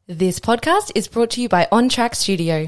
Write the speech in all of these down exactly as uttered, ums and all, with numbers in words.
This podcast is brought to you by On Track Studio.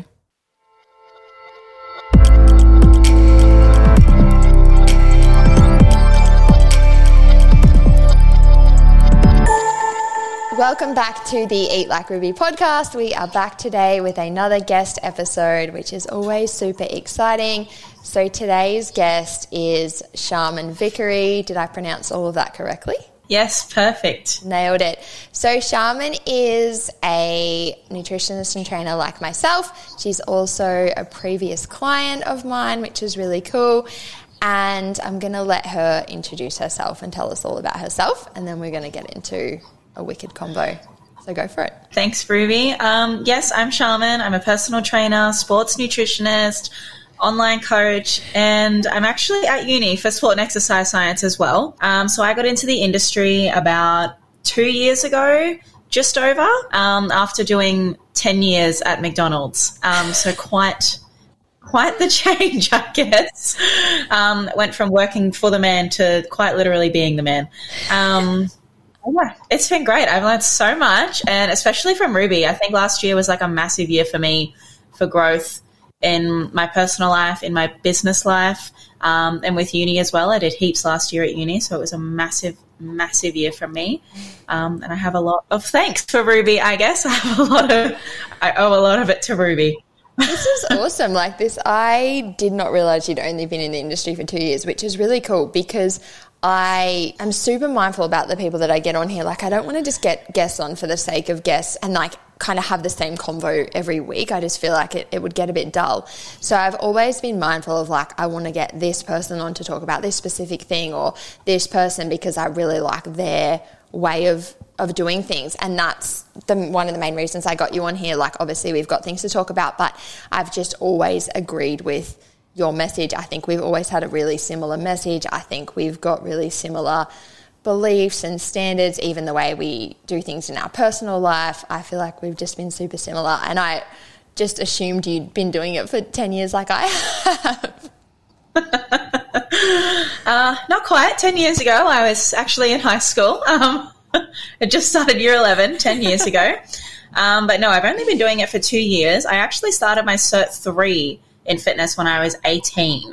Welcome back to the Eat Like Ruby podcast. We are back today with another guest episode, which is always super exciting. So today's guest is Sharman Vickery. Did I pronounce all of that correctly? Yes, perfect. Nailed it. So Sharman is a nutritionist and trainer like myself. She's also a previous client of mine, which is really cool. And I'm going to let her introduce herself and tell us all about herself. And then we're going to get into a wicked combo. So go for it. Thanks, Ruby. Um, yes, I'm Sharman. I'm a personal trainer, sports nutritionist, online coach, and I'm actually at uni for sport and exercise science as well. Um, so I got into the industry about two years ago, just over, um, after doing ten years at McDonald's. Um, so quite... Quite the change, I guess. Um, went from working for the man to quite literally being the man. Um, yeah, it's been great. I've learned so much, and especially from Ruby. I think last year was like a massive year for me for growth in my personal life, in my business life, um, and with uni as well. I did heaps last year at uni, so it was a massive, massive year for me. Um, and I have a lot of thanks for Ruby, I guess. I have a lot of, I owe a lot of it to Ruby. This is awesome. Like this, I did not realize you'd only been in the industry for two years, which is really cool because I am super mindful about the people that I get on here. Like I don't want to just get guests on for the sake of guests and like kind of have the same convo every week. I just feel like it, it would get a bit dull. So I've always been mindful of like, I want to get this person on to talk about this specific thing or this person because I really like their way of of doing things, and that's the one of the main reasons I got you on here. Like obviously we've got things to talk about, but I've just always agreed with your message. I think we've always had a really similar message. I think we've got really similar beliefs and standards, even the way we do things in our personal life. I feel like we've just been super similar, and I just assumed you'd been doing it for ten years like I have. uh, not quite. ten years ago, I was actually in high school. Um, I just started year eleven ten years ago. Um, but no, I've only been doing it for two years. I actually started my Cert three in fitness when I was eighteen,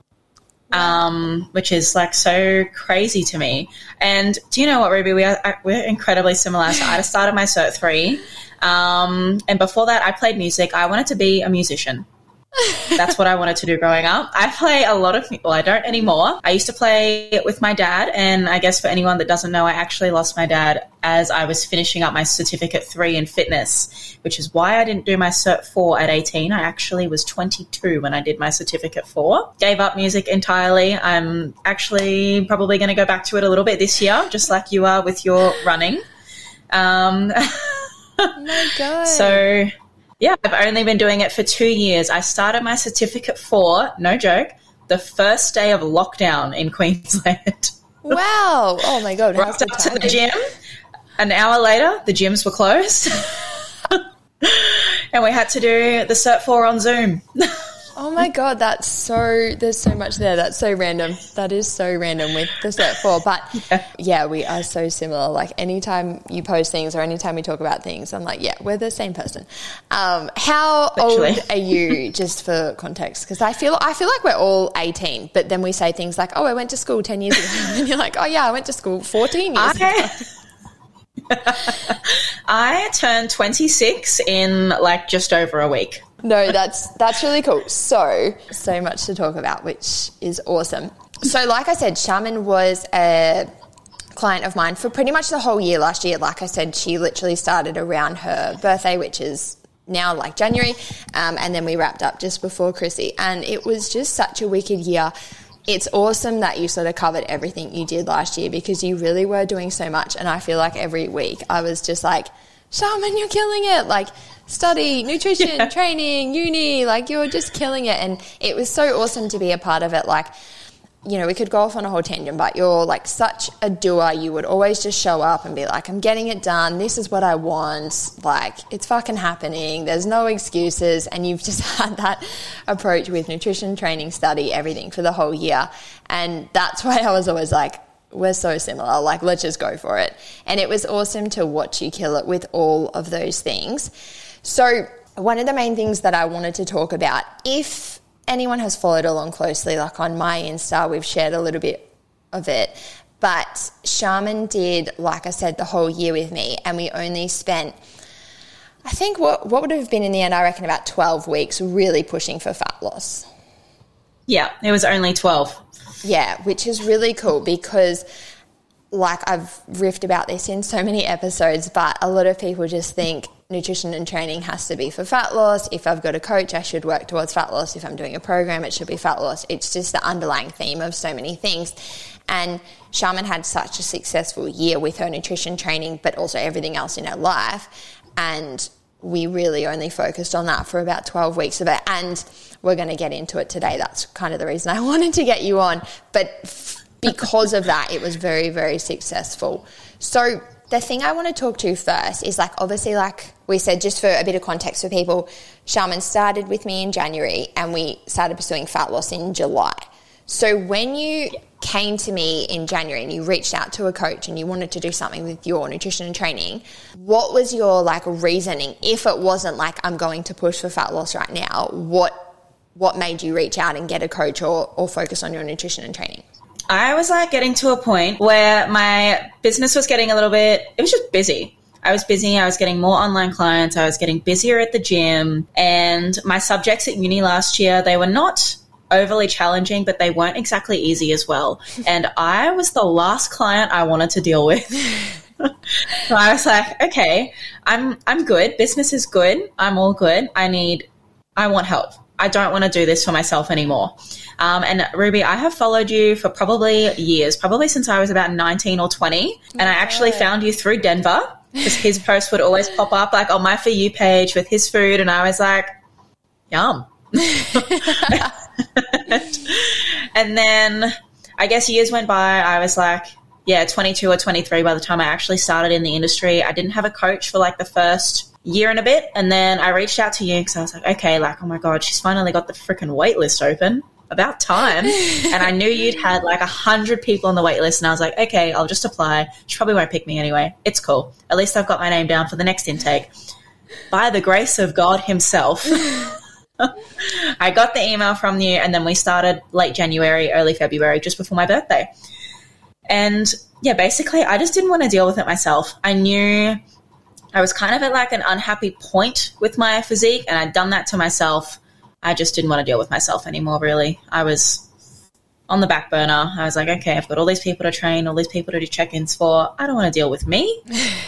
um, which is like so crazy to me. And do you know what, Ruby? We are, we're incredibly similar. So I started my Cert three. Um, and before that, I played music. I wanted to be a musician. That's what I wanted to do growing up. I play a lot of, well, I don't anymore. I used to play with my dad, and I guess for anyone that doesn't know, I actually lost my dad as I was finishing up my certificate three in fitness, which is why I didn't do my cert four at eighteen. I actually was twenty-two when I did my certificate four. Gave up music entirely. I'm actually probably going to go back to it a little bit this year, just like you are with your running. Um, oh my God. So... yeah, I've only been doing it for two years. I started my certificate four, no joke, the first day of lockdown in Queensland. Wow. Oh, my God. Rocked up to the gym. An hour later, the gyms were closed. And we had to do the Cert four on Zoom. Oh, my God. That's so – there's so much there. That's so random. That is so random with the Cert four. But, yeah. yeah, we are so similar. Like, anytime you post things or anytime we talk about things, I'm like, yeah, we're the same person. Um, how Literally. old are you, just for context? Because I feel I feel like we're all eighteen, but then we say things like, oh, I went to school ten years ago. And you're like, oh, yeah, I went to school fourteen years I- ago. I turned twenty-six in, like, just over a week. No, that's that's really cool. So, so much to talk about, which is awesome. So, like I said, Sharman was a client of mine for pretty much the whole year last year. Like I said, she literally started around her birthday, which is now like January, um, and then we wrapped up just before Chrissy. And it was just such a wicked year. It's awesome that you sort of covered everything you did last year because you really were doing so much. And I feel like every week I was just like, Sharman, you're killing it. Like, study, nutrition, yeah. training, uni, like you're just killing it. And it was so awesome to be a part of it. Like, you know, we could go off on a whole tangent, but you're like such a doer. You would always just show up and be like, I'm getting it done. This is what I want. Like, it's fucking happening. There's no excuses. And you've just had that approach with nutrition, training, study, everything for the whole year. And that's why I was always like, we're so similar. Like, let's just go for it. And it was awesome to watch you kill it with all of those things. So one of the main things that I wanted to talk about, if anyone has followed along closely, like on my Insta, we've shared a little bit of it, but Charmin did, like I said, the whole year with me, and we only spent, I think what what would have been in the end, I reckon about twelve weeks really pushing for fat loss. Yeah, it was only twelve. Yeah, which is really cool because, like, I've riffed about this in so many episodes, but a lot of people just think nutrition and training has to be for fat loss. If I've got a coach, I should work towards fat loss. If I'm doing a program, it should be fat loss. It's just the underlying theme of so many things. And Charmin had such a successful year with her nutrition training, but also everything else in her life. And we really only focused on that for about twelve weeks of it. And we're going to get into it today. That's kind of the reason I wanted to get you on. But because of that, it was very, very successful. So the thing I want to talk to first is, like, obviously, like we said, just for a bit of context for people, Charmin started with me in January and we started pursuing fat loss in July. So when you came to me in January and you reached out to a coach and you wanted to do something with your nutrition and training, what was your, like, reasoning? If it wasn't like, I'm going to push for fat loss right now, what what made you reach out and get a coach or, or focus on your nutrition and training? I was like getting to a point where my business was getting a little bit, it was just busy. I was busy. I was getting more online clients. I was getting busier at the gym, and my subjects at uni last year, they were not overly challenging, but they weren't exactly easy as well. And I was the last client I wanted to deal with. So I was like, okay, I'm, I'm good. Business is good. I'm all good. I need, I want help. I don't want to do this for myself anymore. Um, and Ruby, I have followed you for probably years, probably since I was about nineteen or twenty. And I actually found you through Denver because his post would always pop up like on my For You page with his food. And I was like, yum. And then I guess years went by. I was like, yeah, twenty-two or twenty-three by the time I actually started in the industry. I didn't have a coach for like the first year and a bit. And then I reached out to you because I was like, okay, like, oh my God, she's finally got the freaking wait list open. About time. And I knew you'd had like a hundred people on the wait list. And I was like, okay, I'll just apply. She probably won't pick me anyway. It's cool. At least I've got my name down for the next intake. By the grace of God himself, I got the email from you, and then we started late January, early February, just before my birthday. And yeah, basically I just didn't want to deal with it myself. I knew I was kind of at like an unhappy point with my physique, and I'd done that to myself. I just didn't want to deal with myself anymore, really. I was on the back burner. I was like, okay, I've got all these people to train, all these people to do check-ins for. I don't want to deal with me.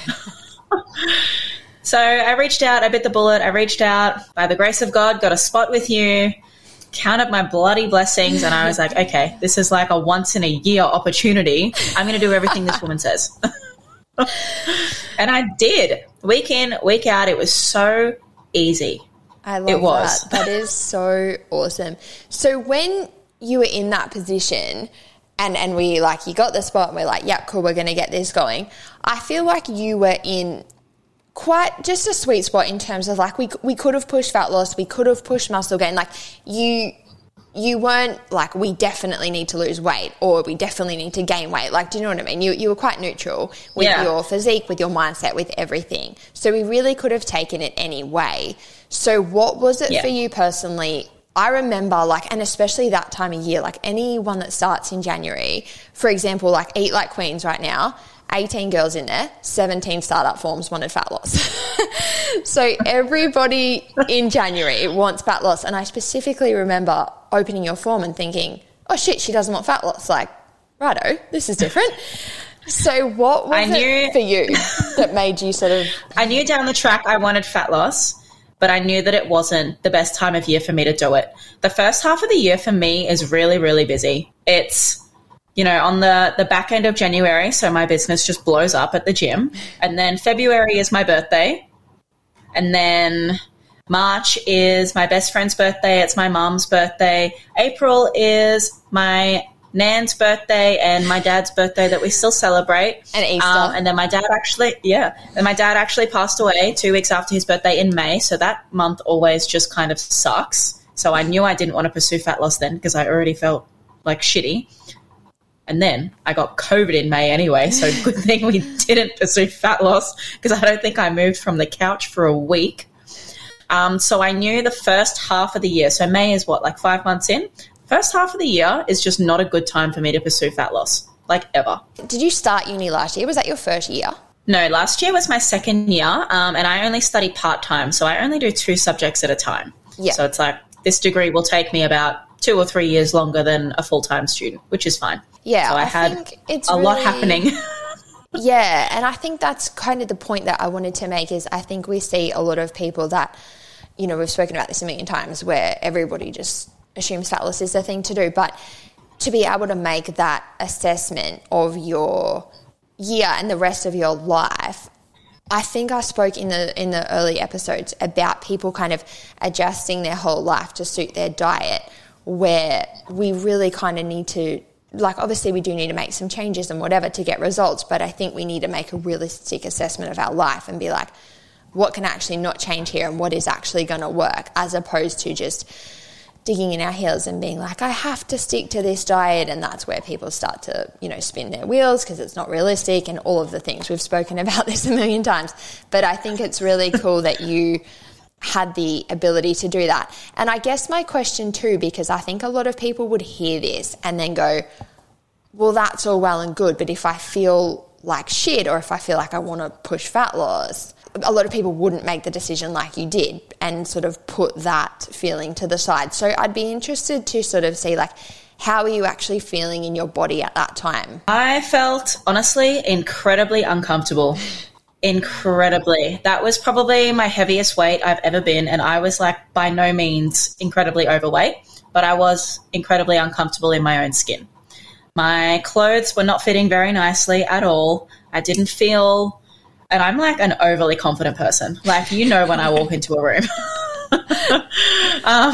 So I reached out, I bit the bullet, I reached out, by the grace of God, got a spot with you, counted my bloody blessings, and I was like, okay, this is like a once-in-a-year opportunity. I'm going to do everything this woman says. And I did. Week in, week out, it was so easy. I love it was. that. That is so awesome. So when you were in that position and, and we like, you got the spot and we're like, yeah, cool, we're going to get this going. I feel like you were in quite just a sweet spot in terms of like, we, we could have pushed fat loss. We could have pushed muscle gain. Like you, you weren't like, we definitely need to lose weight or we definitely need to gain weight. Like, do you know what I mean? You, you were quite neutral with yeah. your physique, with your mindset, with everything. So we really could have taken it any way. So what was it yeah. for you personally? I remember like, and especially that time of year, like anyone that starts in January, for example, like Eat Like Queens right now, eighteen girls in there, seventeen startup forms wanted fat loss. So everybody in January wants fat loss. And I specifically remember opening your form and thinking, oh shit, she doesn't want fat loss. Like, righto, this is different. So what was I knew, it for you that made you sort of... I knew down the track I wanted fat loss, but I knew that it wasn't the best time of year for me to do it. The first half of the year for me is really, really busy. It's, you know, on the, the back end of January, so my business just blows up at the gym. And then February is my birthday. And then March is my best friend's birthday. It's my mom's birthday. April is my Nan's birthday and my dad's birthday that we still celebrate. And Easter. Um, and then my dad actually, yeah. And my dad actually passed away two weeks after his birthday in May. So that month always just kind of sucks. So I knew I didn't want to pursue fat loss then because I already felt like shitty. And then I got COVID in May anyway, so good thing we didn't pursue fat loss because I don't think I moved from the couch for a week. Um, so I knew the first half of the year, so May is what, like five months in? First half of the year is just not a good time for me to pursue fat loss, like ever. Did you start uni last year? Was that your first year? No, last year was my second year, um, and I only study part-time, so I only do two subjects at a time. Yeah. So it's like this degree will take me about two or three years longer than a full-time student, which is fine. Yeah, so I, I had think it's a really, lot happening. Yeah, and I think that's kind of the point that I wanted to make is I think we see a lot of people that, you know, we've spoken about this a million times where everybody just assumes fat loss is the thing to do, but to be able to make that assessment of your year and the rest of your life, I think I spoke in the in the early episodes about people kind of adjusting their whole life to suit their diet, where we really kind of need to, like, obviously we do need to make some changes and whatever to get results, but I think we need to make a realistic assessment of our life and be like, what can actually not change here and what is actually going to work, as opposed to just digging in our heels and being like, I have to stick to this diet, and that's where people start to, you know, spin their wheels because it's not realistic and all of the things. We've spoken about this a million times, but I think it's really cool that you had the ability to do that. And I guess my question too, because I think a lot of people would hear this and then go, well, that's all well and good, but if I feel like shit or if I feel like I want to push fat loss, a lot of people wouldn't make the decision like you did and sort of put that feeling to the side. So I'd be interested to sort of see, like, how are you actually feeling in your body at that time? I felt, honestly, incredibly uncomfortable. Incredibly. That was probably my heaviest weight I've ever been, and I was, like, by no means incredibly overweight, but I was incredibly uncomfortable in my own skin. My clothes were not fitting very nicely at all. I didn't feel... And I'm like an overly confident person. Like, you know, when I walk into a room, um,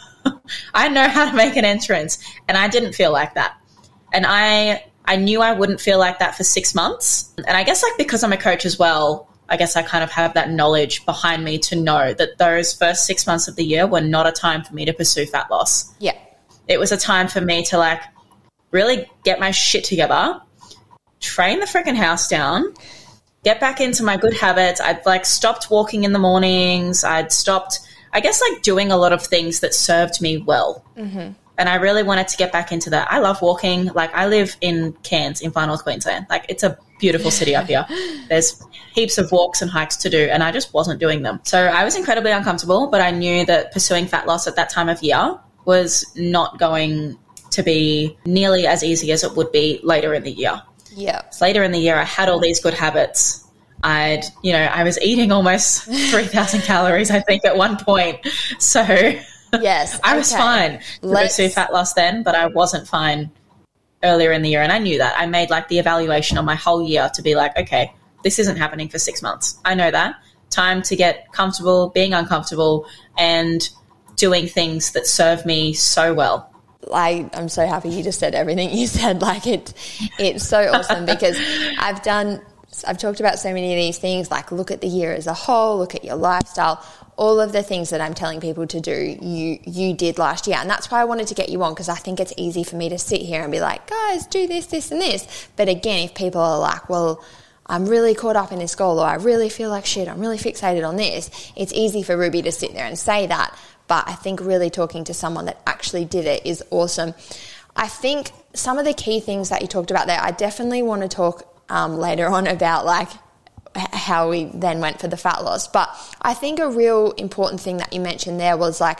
I know how to make an entrance, and I didn't feel like that. And I, I knew I wouldn't feel like that for six months. And I guess, like, because I'm a coach as well, I guess I kind of have that knowledge behind me to know that those first six months of the year were not a time for me to pursue fat loss. Yeah. It was a time for me to, like, really get my shit together, train the freaking house down, get back into my good habits. I'd, like, stopped walking in the mornings. I'd stopped, I guess, like, doing a lot of things that served me well. Mm-hmm. And I really wanted to get back into that. I love walking. Like, I live in Cairns in far north Queensland. Like, it's a beautiful city up here. There's heaps of walks and hikes to do, and I just wasn't doing them. So I was incredibly uncomfortable, but I knew that pursuing fat loss at that time of year was not going to be nearly as easy as it would be later in the year. Yeah. So later in the year, I had all these good habits. I'd, you know, I was eating almost three thousand calories, I think, at one point. So yes, I was okay. fine to Let's... pursue fat loss then, but I wasn't fine earlier in the year. And I knew that. I made, like, the evaluation on my whole year to be like, okay, this isn't happening for six months. I know that. Time to get comfortable, being uncomfortable, and doing things that serve me so well. I, I'm so happy you just said everything you said. Like, it, it's so awesome because I've done, I've talked about so many of these things, like look at the year as a whole, look at your lifestyle, all of the things that I'm telling people to do, you, you did last year. And that's why I wanted to get you on, because I think it's easy for me to sit here and be like, guys, do this, this and this. But again, if people are like, well, I'm really caught up in this goal, or I really feel like shit, I'm really fixated on this, it's easy for Ruby to sit there and say that. But I think really talking to someone that actually did it is awesome. I think some of the key things that you talked about there, I definitely want to talk um, later on about, like, how we then went for the fat loss. But I think a real important thing that you mentioned there was, like,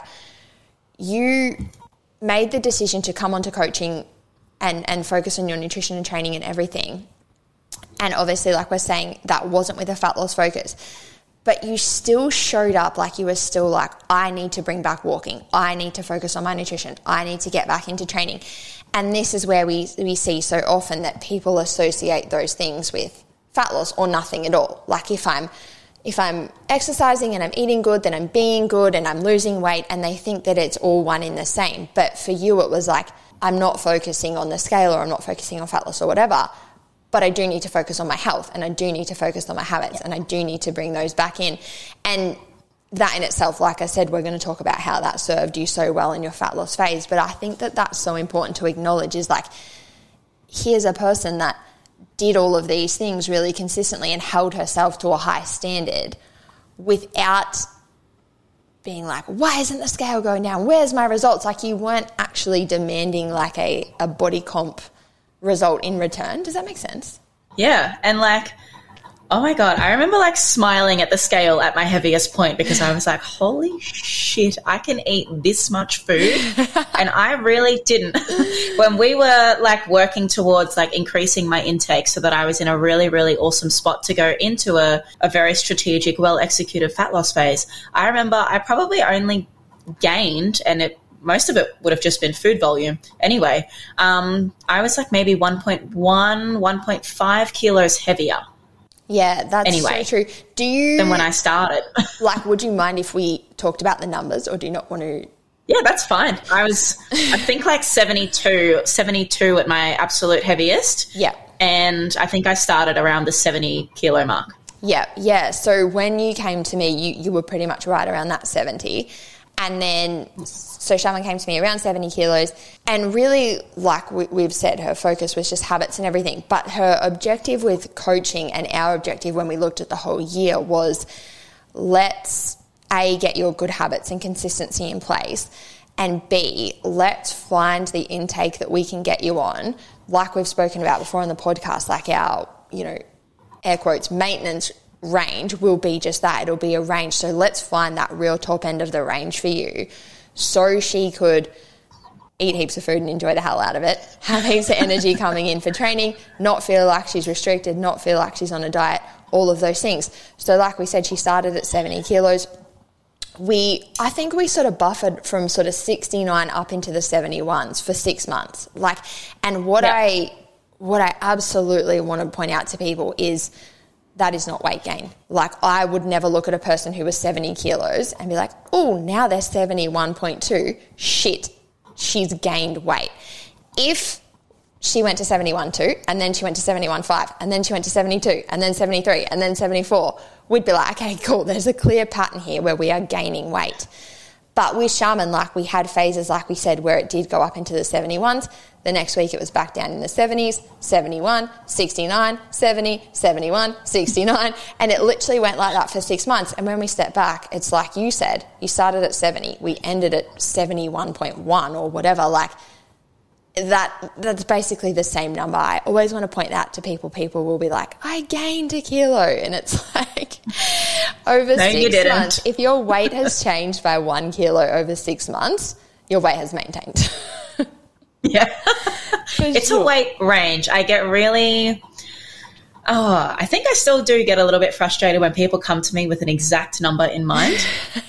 you made the decision to come onto coaching and, and focus on your nutrition and training and everything. And obviously, like we're saying, that wasn't with a fat loss focus. But you still showed up, like, you were still like, I need to bring back walking. I need to focus on my nutrition. I need to get back into training. And this is where we, we see so often that people associate those things with fat loss or nothing at all. Like, if I'm if I'm exercising and I'm eating good, then I'm being good and I'm losing weight, and they think that it's all one in the same. But for you, it was like, I'm not focusing on the scale, or I'm not focusing on fat loss or whatever. But I do need to focus on my health, and I do need to focus on my habits, and I do need to bring those back in. And that in itself, like I said, we're going to talk about how that served you so well in your fat loss phase. But I think that that's so important to acknowledge, is like, here's a person that did all of these things really consistently and held herself to a high standard without being like, why isn't the scale going down? Where's my results? Like, you weren't actually demanding like a, a body comp result in return. Does that make sense? Yeah. And like, oh my God, I remember like smiling at the scale at my heaviest point because I was like, holy shit, I can eat this much food. And I really didn't. When we were like working towards like increasing my intake so that I was in a really, really awesome spot to go into a, a very strategic, well executed fat loss phase, I remember I probably only gained, and it most of it would have just been food volume anyway. Um, I was like maybe one point one, one point five kilos heavier. Yeah, that's anyway, so true. Do you... Than when I started. Like, would you mind if we talked about the numbers, or do you not want to... Yeah, that's fine. I was, I think like seventy-two, seventy-two at my absolute heaviest. Yeah. And I think I started around the seventy kilo mark. Yeah, yeah. So when you came to me, you, you were pretty much right around that seventy. And then, so Charmaine came to me around seventy kilos, and really, like we, we've said, her focus was just habits and everything. But her objective with coaching, and our objective when we looked at the whole year, was let's, A, get your good habits and consistency in place, and B, let's find the intake that we can get you on, like we've spoken about before on the podcast, like our, you know, air quotes, maintenance range will be just that. It'll be a range. So let's find that real top end of the range for you, so she could eat heaps of food and enjoy the hell out of it, have heaps of energy coming in for training, not feel like she's restricted, not feel like she's on a diet, all of those things. So like we said, she started at seventy kilos. We, I think we sort of buffered from sort of sixty-nine up into the seventy-ones for six months. Like, and what yeah. I, what I absolutely want to point out to people is that is not weight gain. Like, I would never look at a person who was seventy kilos and be like, oh, now they're seventy-one point two. Shit, she's gained weight. If she went to seventy-one point two and then she went to seventy-one point five and then she went to seventy-two and then seventy-three and then seventy-four, we'd be like, okay, cool, there's a clear pattern here where we are gaining weight. But with Charmaine, like, we had phases, like we said, where it did go up into the seventy-ones. The next week it was back down in the seventies, seventy-one, sixty-nine, seventy, seventy-one, sixty-nine. And it literally went like that for six months. And when we step back, it's like you said, you started at seventy, we ended at seventy-one point one or whatever. Like, that that's basically the same number. I always want to point that to people. People will be like, I gained a kilo. And it's like, over no, six months, if your weight has changed by one kilo over six months, your weight has maintained. Yeah. It's sure. a weight range. I get really, oh, I think I still do get a little bit frustrated when people come to me with an exact number in mind.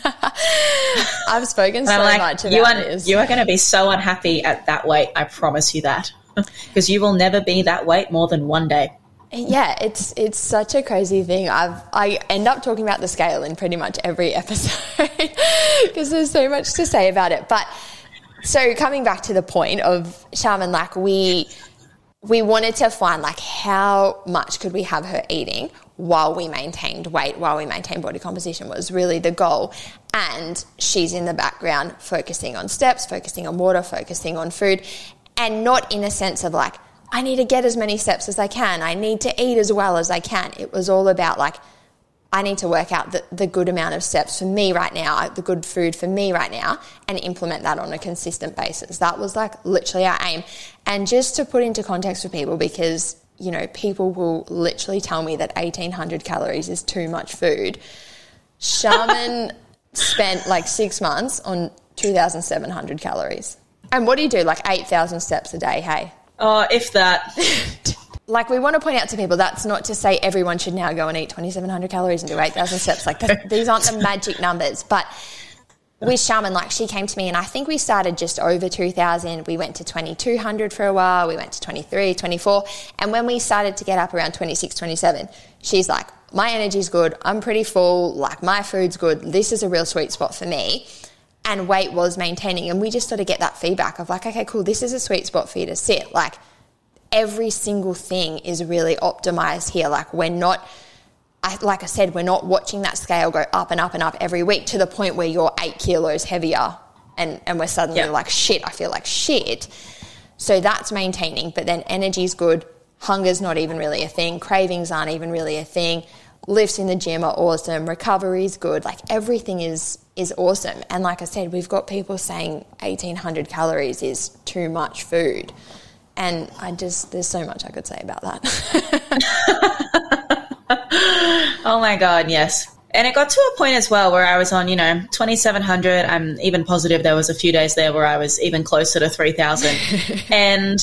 I've spoken so like, much about you are, this. You are going to be so unhappy at that weight. I promise you that. Because you will never be that weight more than one day. Yeah, it's it's such a crazy thing. I've I end up talking about the scale in pretty much every episode because there's so much to say about it. But so coming back to the point of Charmaine, like we we wanted to find like how much could we have her eating while we maintained weight, while we maintained body composition was really the goal. And she's in the background focusing on steps, focusing on water, focusing on food, and not in a sense of like, I need to get as many steps as I can. I need to eat as well as I can. It was all about like, I need to work out the, the good amount of steps for me right now, the good food for me right now, and implement that on a consistent basis. That was like literally our aim. And just to put into context for people, because, you know, people will literally tell me that eighteen hundred calories is too much food. Charmaine spent like six months on two thousand seven hundred calories. And what do you do? Like eight thousand steps a day, hey? Oh, if that. Like, we want to point out to people, that's not to say everyone should now go and eat twenty-seven hundred calories and do eight thousand steps. Like, these aren't the magic numbers. But with Charmaine, like, she came to me and I think we started just over two thousand. We went to twenty-two hundred for a while. We went to twenty-three, twenty-four. And when we started to get up around twenty-six, twenty-seven, she's like, my energy's good. I'm pretty full. Like, my food's good. This is a real sweet spot for me. And weight was maintaining. And we just sort of get that feedback of like, okay, cool, this is a sweet spot for you to sit. Like, every single thing is really optimized here. Like, we're not, I, like I said, we're not watching that scale go up and up and up every week to the point where you're eight kilos heavier and, and we're suddenly yeah. like, shit, I feel like shit. So that's maintaining, but then energy's good. Hunger's not even really a thing. Cravings aren't even really a thing. Lifts in the gym are awesome. Recovery's good. Like everything is is awesome. And like I said, we've got people saying eighteen hundred calories is too much food. And I just, there's so much I could say about that. Oh my God, yes. And it got to a point as well where I was on, you know, twenty-seven hundred. I'm even positive there was a few days there where I was even closer to three thousand. And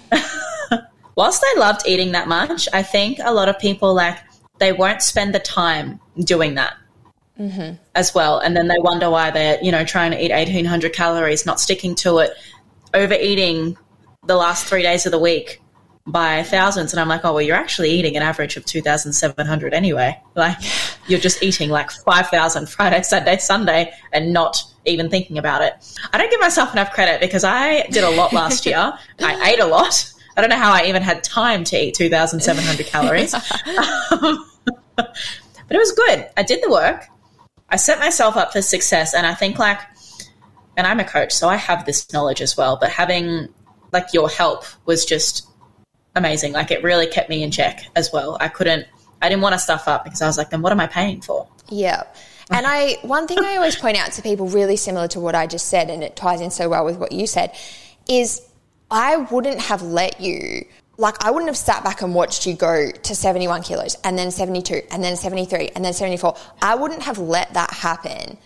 whilst I loved eating that much, I think a lot of people, like, they won't spend the time doing that mm-hmm. as well. And then they wonder why they're, you know, trying to eat eighteen hundred calories, not sticking to it, overeating the last three days of the week by thousands. And I'm like, oh, well, you're actually eating an average of two thousand seven hundred anyway. Like, you're just eating like five thousand Friday, Saturday, Sunday and not even thinking about it. I don't give myself enough credit because I did a lot last year. I ate a lot. I don't know how I even had time to eat two thousand seven hundred calories. um, but it was good. I did the work. I set myself up for success. And I think, like, and I'm a coach, so I have this knowledge as well, but having like your help was just amazing. Like, it really kept me in check as well. I couldn't, I didn't want to stuff up because I was like, then what am I paying for? Yeah. And I, one thing I always point out to people, really similar to what I just said, and it ties in so well with what you said, is I wouldn't have let you, like, I wouldn't have sat back and watched you go to seventy-one kilos and then seventy-two and then seventy-three and then seventy-four. I wouldn't have let that happen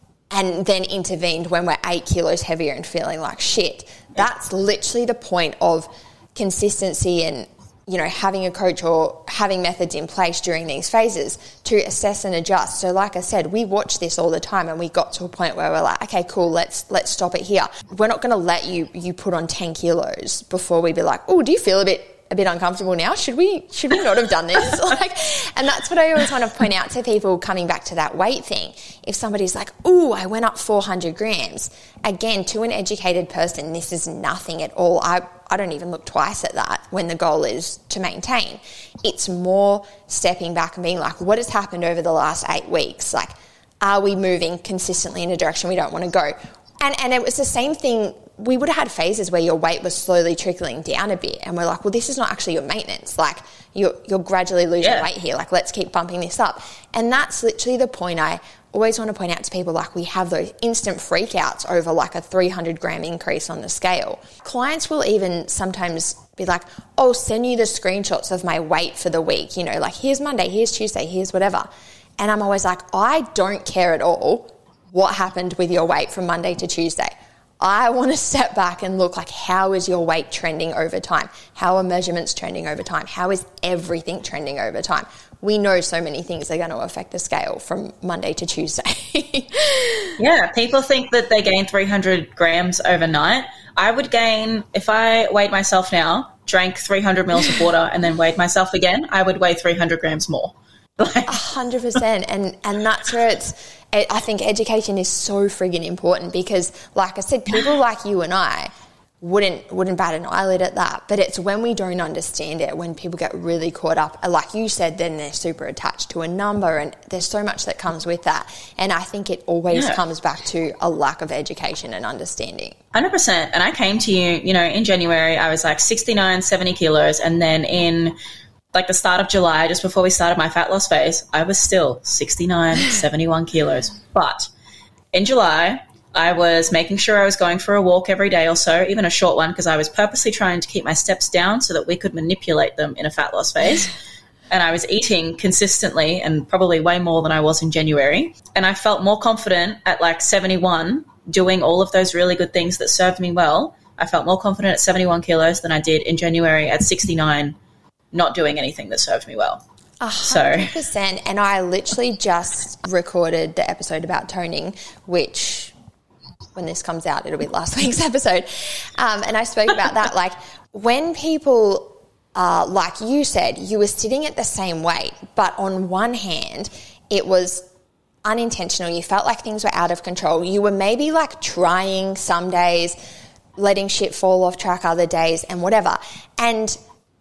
and then intervened when we're eight kilos heavier and feeling like shit. That's literally the point of consistency and, you know, having a coach or having methods in place during these phases to assess and adjust. So like I said, we watch this all the time and we got to a point where we're like, okay, cool, let's let's stop it here. We're not going to let you you put on ten kilos before we be like, oh, do you feel a bit a bit uncomfortable now? Should we should we not have done this? Like, and that's what I always want to point out to people coming back to that weight thing. If somebody's like, oh, I went up four hundred grams, again, to an educated person, this is nothing at all. I I don't even look twice at that when the goal is to maintain. It's more stepping back and being like, what has happened over the last eight weeks? Like, are we moving consistently in a direction we don't want to go? And and it was the same thing. We would have had phases where your weight was slowly trickling down a bit and we're like, well, this is not actually your maintenance. Like, you're, you're gradually losing yeah. weight here. Like, let's keep bumping this up. And that's literally the point I always want to point out to people. Like, we have those instant freakouts over like a three hundred gram increase on the scale. Clients will even sometimes be like, oh, send you the screenshots of my weight for the week. You know, like, here's Monday, here's Tuesday, here's whatever. And I'm always like, I don't care at all what happened with your weight from Monday to Tuesday. I want to step back and look like, how is your weight trending over time? How are measurements trending over time? How is everything trending over time? We know so many things are going to affect the scale from Monday to Tuesday. Yeah, people think that they gain three hundred grams overnight. I would gain, if I weighed myself now, drank three hundred mils of water and then weighed myself again, I would weigh three hundred grams more. A hundred percent. And, and that's where it's, I think education is so friggin' important because, like I said, people like you and I wouldn't wouldn't bat an eyelid at that. But it's when we don't understand it, when people get really caught up, like you said, then they're super attached to a number and there's so much that comes with that. And I think it always yeah. comes back to a lack of education and understanding. one hundred percent. And I came to you, you know, in January, I was like sixty-nine, seventy kilos. And then in like the start of July, just before we started my fat loss phase, I was still sixty-nine, seventy-one kilos. But in July, I was making sure I was going for a walk every day or so, even a short one, because I was purposely trying to keep my steps down so that we could manipulate them in a fat loss phase. And I was eating consistently and probably way more than I was in January. And I felt more confident at like seventy-one doing all of those really good things that served me well. I felt more confident at seventy-one kilos than I did in January at sixty-nine, not doing anything that served me well. A hundred percent. And I literally just recorded the episode about toning, which when this comes out, it'll be last week's episode. Um, and I spoke about that. Like, when people, uh, like you said, you were sitting at the same weight, but on one hand, it was unintentional. You felt like things were out of control. You were maybe like trying some days, letting shit fall off track other days and whatever. And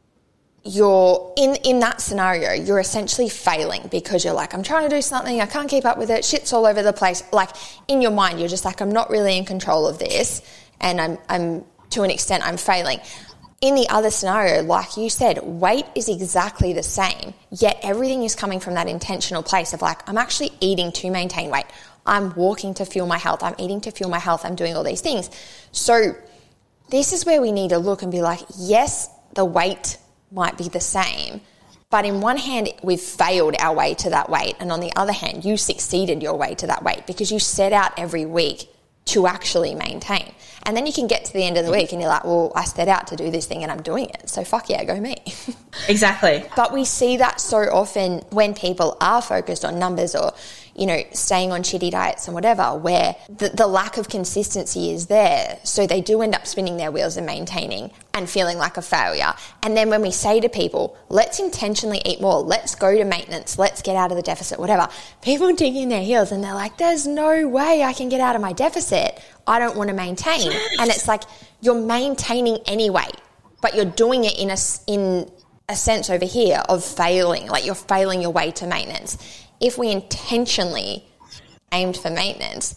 you're in, in that scenario, you're essentially failing because you're like, I'm trying to do something, I can't keep up with it, shit's all over the place. Like, in your mind, you're just like, I'm not really in control of this and I'm I'm to an extent I'm failing. In the other scenario, like you said, weight is exactly the same, yet everything is coming from that intentional place of like, I'm actually eating to maintain weight. I'm walking to fuel my health. I'm eating to fuel my health. I'm doing all these things. So this is where we need to look and be like, yes, the weight might be the same, but in one hand, we've failed our way to that weight. And on the other hand, you succeeded your way to that weight because you set out every week to actually maintain. And then you can get to the end of the week and you're like, well, I set out to do this thing and I'm doing it. So fuck yeah, go me. Exactly. But we see that so often when people are focused on numbers or, you know, staying on shitty diets and whatever, where the, the lack of consistency is there. So they do end up spinning their wheels and maintaining and feeling like a failure. And then when we say to people, let's intentionally eat more, let's go to maintenance, let's get out of the deficit, whatever, people dig in their heels and they're like, there's no way I can get out of my deficit. I don't want to maintain. Yes. And it's like, you're maintaining anyway, but you're doing it in a, in a sense over here of failing, like you're failing your way to maintenance. If we intentionally aimed for maintenance,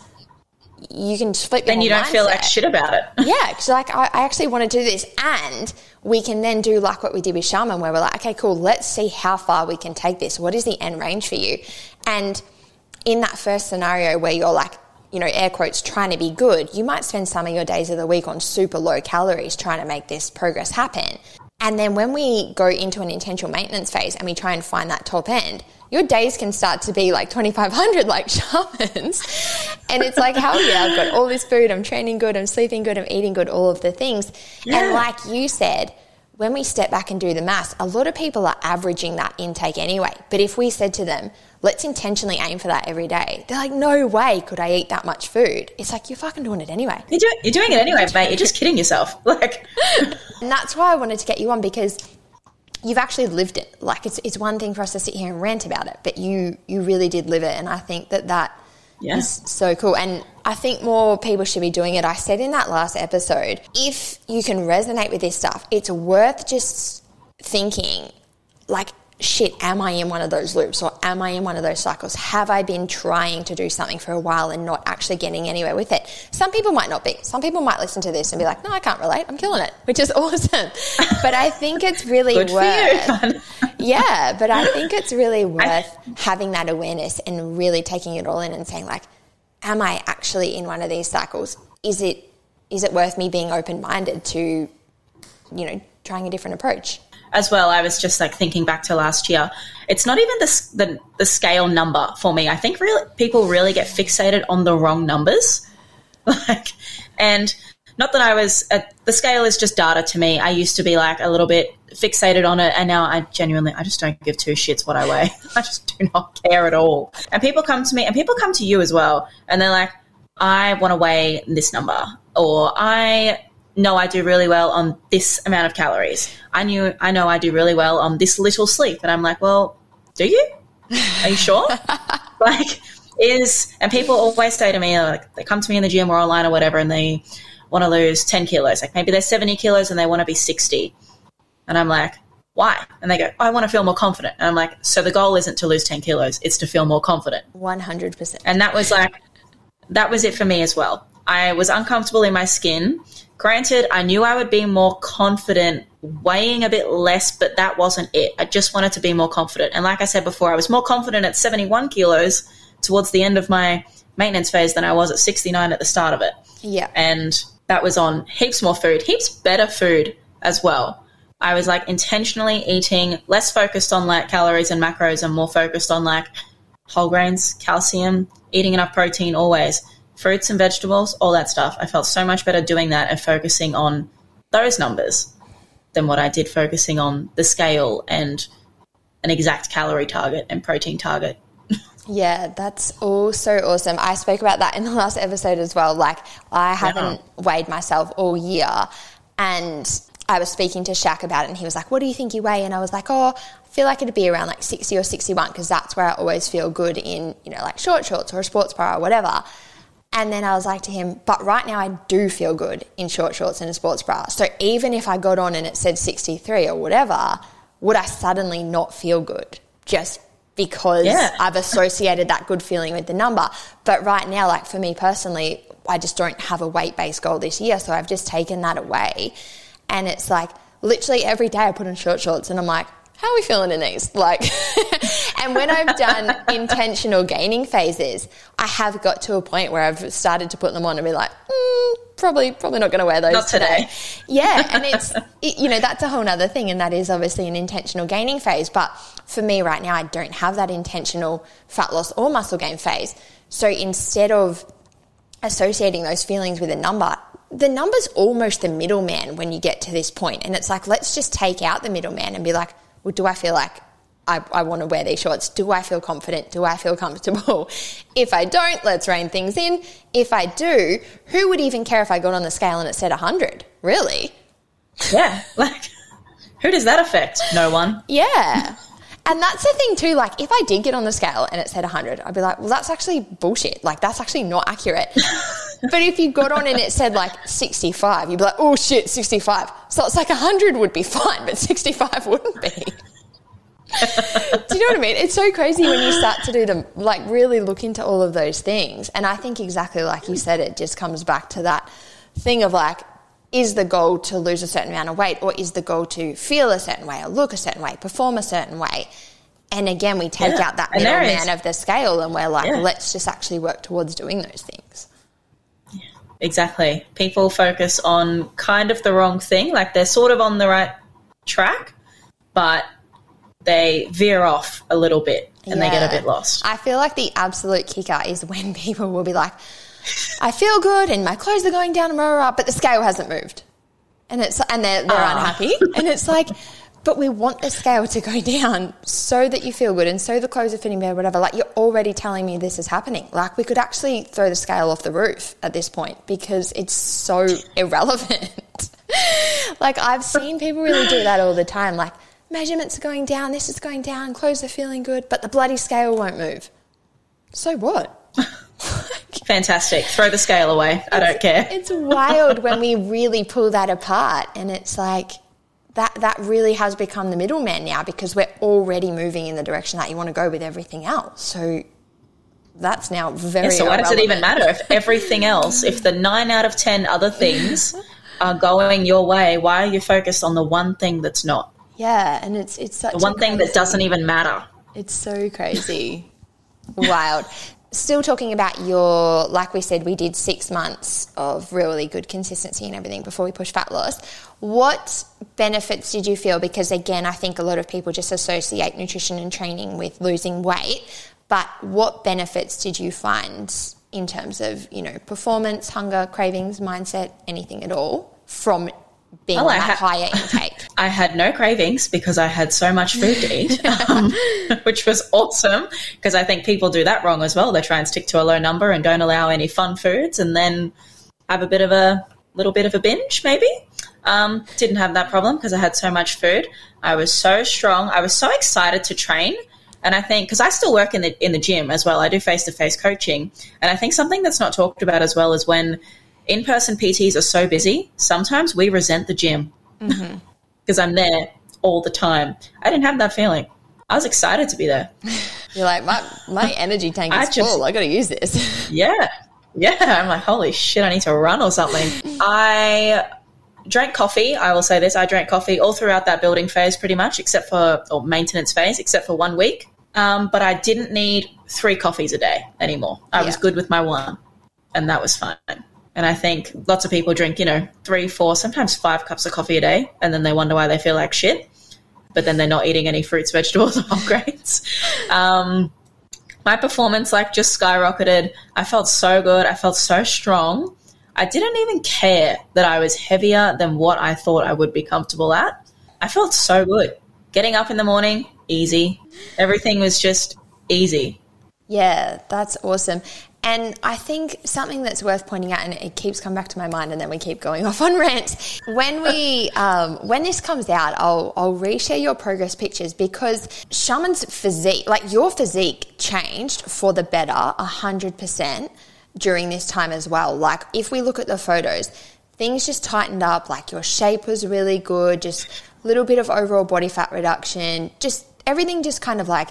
you can just flip your Then you don't mindset. feel like shit about it. Yeah, because like I, I actually want to do this, and we can then do like what we did with Shaman, where we're like, okay, cool, let's see how far we can take this. What is the end range for you? And in that first scenario where you're like, you know, air quotes, trying to be good, you might spend some of your days of the week on super low calories trying to make this progress happen. And then when we go into an intentional maintenance phase and we try and find that top end, your days can start to be like twenty-five hundred like Shaman's. And it's like, hell yeah, I've got all this food, I'm training good, I'm sleeping good, I'm eating good, all of the things. Yeah. And like you said, when we step back and do the maths, a lot of people are averaging that intake anyway. But if we said to them, let's intentionally aim for that every day, they're like, no way could I eat that much food. It's like, you're fucking doing it anyway. You're, do- you're doing it anyway, mate. You're just kidding yourself. Like, and that's why I wanted to get you on, because you've actually lived it. Like, it's it's one thing for us to sit here and rant about it, but you you really did live it. And I think that that yeah. is so cool. And I think more people should be doing it. I said in that last episode, if you can resonate with this stuff, it's worth just thinking like, shit, am I in one of those loops, or am I in one of those cycles? Have I been trying to do something for a while and not actually getting anywhere with it? Some people might not be. Some people might listen to this and be like, no, I can't relate. I'm killing it, which is awesome. But I think it's really Good worth, for you. yeah, but I think it's really worth having that awareness and really taking it all in and saying like, am I actually in one of these cycles? Is it, is it worth me being open-minded to, you know, trying a different approach? As well, I was just like thinking back to last year. It's not even the the, the scale number for me. I think really, people really get fixated on the wrong numbers. Like, and not that I was, uh, the scale is just data to me. I used to be like a little bit fixated on it, and now I genuinely, I just don't give two shits what I weigh. I just do not care at all. And people come to me, and people come to you as well, and they're like, I want to weigh this number, or I know I do really well on this amount of calories. I knew I know I do really well on this little sleep. And I'm like, well, do you? Are you sure? Like, is, and people always say to me, like, they come to me in the gym or online or whatever, and they want to lose ten kilos. Like, maybe they're seventy kilos and they want to be sixty. And I'm like, why? And they go, I want to feel more confident. And I'm like, so the goal isn't to lose ten kilos, it's to feel more confident. one hundred percent. And that was like, that was it for me as well. I was uncomfortable in my skin. Granted, I knew I would be more confident weighing a bit less, but that wasn't it. I just wanted to be more confident. And like I said before, I was more confident at seventy-one kilos towards the end of my maintenance phase than I was at sixty-nine at the start of it. Yeah. And that was on heaps more food, heaps better food as well. I was like intentionally eating, less focused on like calories and macros and more focused on like whole grains, calcium, eating enough protein always. Fruits and vegetables, all that stuff. I felt so much better doing that and focusing on those numbers than what I did focusing on the scale and an exact calorie target and protein target. Yeah, that's all so awesome. I spoke about that in the last episode as well. Like, I haven't yeah. weighed myself all year, and I was speaking to Shaq about it, and he was like, what do you think you weigh? And I was like, oh, I feel like it'd be around like sixty or sixty-one, because that's where I always feel good in, you know, like short shorts or a sports bra or whatever. And then I was like to him, but right now I do feel good in short shorts and a sports bra. So even if I got on and it said sixty-three or whatever, would I suddenly not feel good just because Yeah. I've associated that good feeling with the number. But right now, like for me personally, I just don't have a weight-based goal this year, so I've just taken that away. And it's like literally every day I put on short shorts and I'm like, how are we feeling in these? Like, and when I've done intentional gaining phases, I have got to a point where I've started to put them on and be like, mm, probably, probably not going to wear those Not today. Yeah, and it's, it, you know, that's a whole nother thing, and that is obviously an intentional gaining phase. But for me right now, I don't have that intentional fat loss or muscle gain phase. So instead of associating those feelings with a number, the number's almost the middleman when you get to this point. And it's like, let's just take out the middleman and be like, well, do I feel like I, I want to wear these shorts? Do I feel confident? Do I feel comfortable? If I don't, let's rein things in. If I do, who would even care if I got on the scale and it said one hundred? Really? Yeah. Like, who does that affect? No one. Yeah. And that's the thing too, like if I did get on the scale and it said one hundred, I'd be like, well, that's actually bullshit. Like that's actually not accurate. But if you got on and it said like sixty-five, you'd be like, oh shit, sixty-five. So it's like one hundred would be fine, but sixty-five wouldn't be. Do you know what I mean? It's so crazy when you start to do them, like really look into all of those things. And I think exactly like you said, it just comes back to that thing of like, is the goal to lose a certain amount of weight, or is the goal to feel a certain way or look a certain way, perform a certain way? And again, we take Yeah. out that And there middleman is- of the scale and we're like, Yeah. let's just actually work towards doing those things. Exactly. People focus on kind of the wrong thing. Like they're sort of on the right track, but they veer off a little bit and they get a Yeah. bit lost. I feel like the absolute kicker is when people will be like, I feel good and my clothes are going down, blah, blah, blah, but the scale hasn't moved. And it's and they're, they're Ah. unhappy. And it's like, but we want the scale to go down so that you feel good and so the clothes are fitting better, whatever. Like you're already telling me this is happening. Like we could actually throw the scale off the roof at this point because it's so irrelevant. Like I've seen people really do that all the time. Like measurements are going down, this is going down, clothes are feeling good, but the bloody scale won't move. So what? Fantastic. Throw the scale away. I don't care. It's wild when we really pull that apart, and it's like that that really has become the middleman now because we're already moving in the direction that you want to go with everything else. So that's now very Yeah, so why does it even irrelevant. matter if everything else, if the nine out of ten other things are going your way, why are you focused on the one thing that's not? Yeah, and it's it's such The one a thing that crazy- doesn't even matter. It's so crazy. Wild. Still talking about your, like we said, we did six months of really good consistency and everything before we pushed fat loss. What benefits did you feel? Because again, I think a lot of people just associate nutrition and training with losing weight, but what benefits did you find in terms of, you know, performance, hunger, cravings, mindset, anything at all from being Well, on I that ha- higher intake? I had no cravings because I had so much food to eat, um, which was awesome because I think people do that wrong as well. They try and stick to a low number and don't allow any fun foods and then have a bit of a little bit of a binge maybe. Um, didn't have that problem because I had so much food. I was so strong. I was so excited to train. And I think because I still work in the in the gym as well, I do face-to-face coaching. And I think something that's not talked about as well is when in-person P Ts are so busy, sometimes we resent the gym because mm-hmm. I'm there all the time. I didn't have that feeling. I was excited to be there. You're like, my, my energy tank is I just- full. I got to use this. Yeah. Yeah. I'm like, holy shit, I need to run or something. I drank coffee. I will say this. I drank coffee all throughout that building phase pretty much, except for, or maintenance phase, except for one week. Um, but I didn't need three coffees a day anymore. I was Yeah. good with my one, and that was fine. And I think lots of people drink, you know, three, four, sometimes five cups of coffee a day, and then they wonder why they feel like shit. But then they're not eating any fruits, vegetables, or whole grains. Um, my performance, like, just skyrocketed. I felt so good. I felt so strong. I didn't even care that I was heavier than what I thought I would be comfortable at. I felt so good. Getting up in the morning, easy. Everything was just easy. Yeah, that's awesome. And I think something that's worth pointing out, and it keeps coming back to my mind and then we keep going off on rants, when we, um, when this comes out, I'll, I'll reshare your progress pictures because Shaman's physique, like your physique changed for the better one hundred percent during this time as well. Like if we look at the photos, things just tightened up, like your shape was really good, just a little bit of overall body fat reduction, just everything just kind of like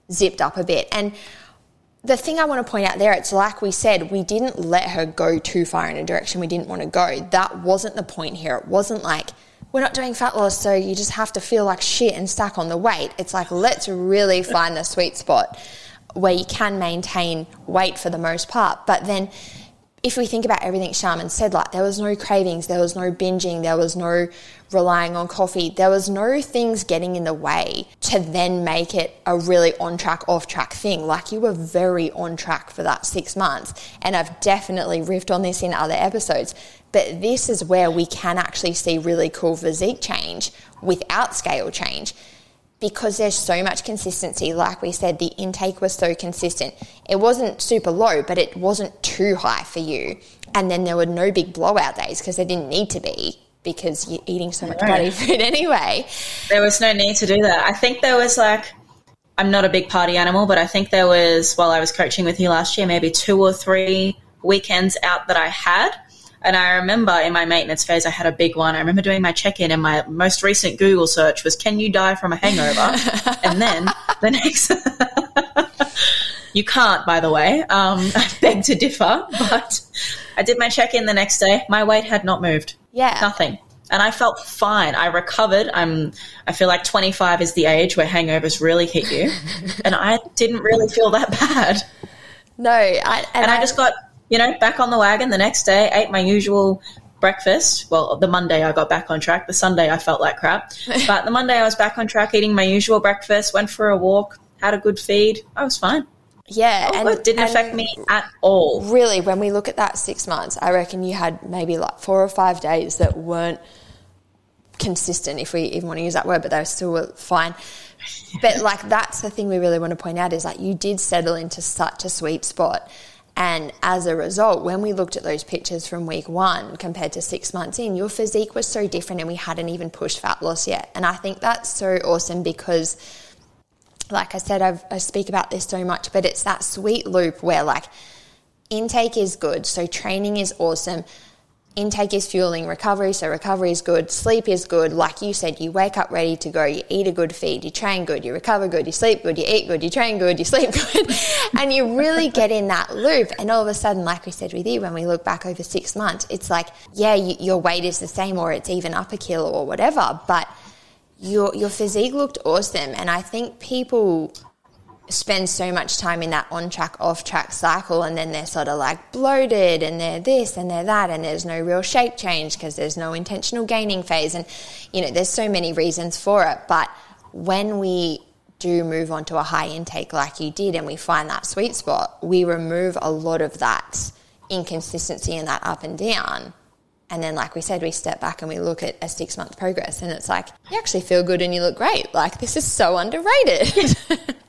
zipped up a bit. And the thing I want to point out there, it's like we said, we didn't let her go too far in a direction we didn't want to go. That wasn't the point here. It wasn't like, we're not doing fat loss, so you just have to feel like shit and stack on the weight. It's like, let's really find the sweet spot where you can maintain weight for the most part. But then if we think about everything Charmin said, like there was no cravings, there was no binging, there was no relying on coffee, there was no things getting in the way to then make it a really on track, off track thing. Like you were very on track for that six months. And I've definitely riffed on this in other episodes, but this is where we can actually see really cool physique change without scale change. Because there's so much consistency. Like we said, the intake was so consistent. It wasn't super low, but it wasn't too high for you. And then there were no big blowout days because there didn't need to be because you're eating so much body food anyway. There was no need to do that. I think there was like, I'm not a big party animal, but I think there was, while I was coaching with you last year, maybe two or three weekends out that I had. And I remember in my maintenance phase, I had a big one. I remember doing my check-in and my most recent Google search was, can you die from a hangover? And then the next, you can't, by the way, um, I beg to differ, but I did my check-in the next day. My weight had not moved. Yeah. Nothing. And I felt fine. I recovered. I'm, I feel like twenty-five is the age where hangovers really hit you. And I didn't really feel that bad. No. I, and and I, I just got, you know, back on the wagon the next day, ate my usual breakfast. Well, the Monday I got back on track. The Sunday I felt like crap. But the Monday I was back on track, eating my usual breakfast, went for a walk, had a good feed. I was fine. Yeah. Oh, and it didn't and affect me at all. Really, when we look at that six months, I reckon you had maybe like four or five days that weren't consistent, if we even want to use that word, but they were still fine. But like that's the thing we really want to point out is like you did settle into such a sweet spot. And as a result, when we looked at those pictures from week one compared to six months in, your physique was so different and we hadn't even pushed fat loss yet. And I think that's so awesome because, like I said, I've, I speak about this so much, but it's that sweet loop where like intake is good, so training is awesome. Intake is fueling recovery, so recovery is good. Sleep is good. Like you said, you wake up ready to go. You eat a good feed. You train good. You recover good. You sleep good. You eat good. You train good. You sleep good. And you really get in that loop. And all of a sudden, like we said with you, when we look back over six months, it's like, yeah, you, your weight is the same or it's even up a kilo or whatever. But your your physique looked awesome. And I think people spend so much time in that on-track, off-track cycle and then they're sort of like bloated and they're this and they're that and there's no real shape change because there's no intentional gaining phase and, you know, there's so many reasons for it. But when we do move on to a high intake like you did and we find that sweet spot, we remove a lot of that inconsistency and that up and down. And then, like we said, we step back and we look at a six-month progress and it's like, you actually feel good and you look great. Like, this is so underrated.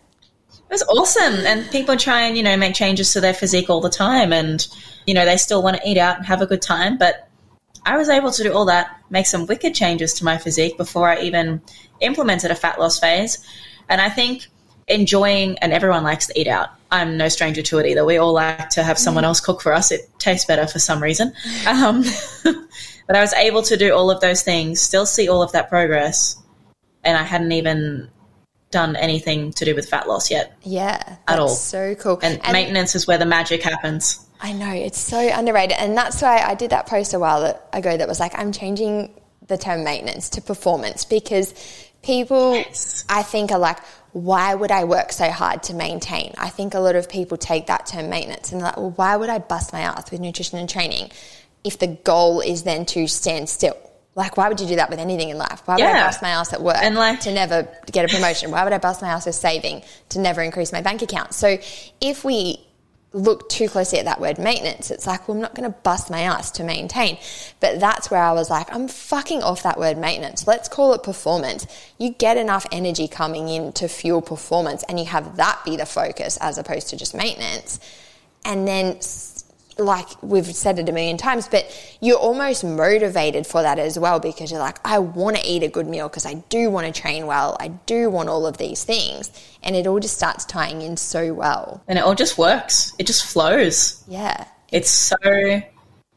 It was awesome. And people try and, you know, make changes to their physique all the time and, you know, they still want to eat out and have a good time. But I was able to do all that, make some wicked changes to my physique before I even implemented a fat loss phase. And I think enjoying, and everyone likes to eat out. I'm no stranger to it either. We all like to have someone else cook for us. It tastes better for some reason. Um, but I was able to do all of those things, still see all of that progress. And I hadn't even done anything to do with fat loss yet. Yeah, that's at all. So cool. And, and maintenance is where the magic happens. I know, it's so underrated. And that's why I did that post a while ago that was like, I'm changing the term maintenance to performance because people, yes. I think, are like, why would I work so hard to maintain? I think a lot of people take that term maintenance and they're like, well, why would I bust my ass with nutrition and training if the goal is then to stand still? Like, why would you do that with anything in life? Why would yeah. I bust my ass at work and like, to never get a promotion? Why would I bust my ass with saving to never increase my bank account? So if we look too closely at that word maintenance, it's like, well, I'm not going to bust my ass to maintain. But that's where I was like, I'm fucking off that word maintenance. Let's call it performance. You get enough energy coming in to fuel performance and you have that be the focus as opposed to just maintenance. And then, like we've said it a million times, but you're almost motivated for that as well because you're like, I want to eat a good meal because I do want to train well. I do want all of these things. And it all just starts tying in so well. And it all just works. It just flows. Yeah. It's so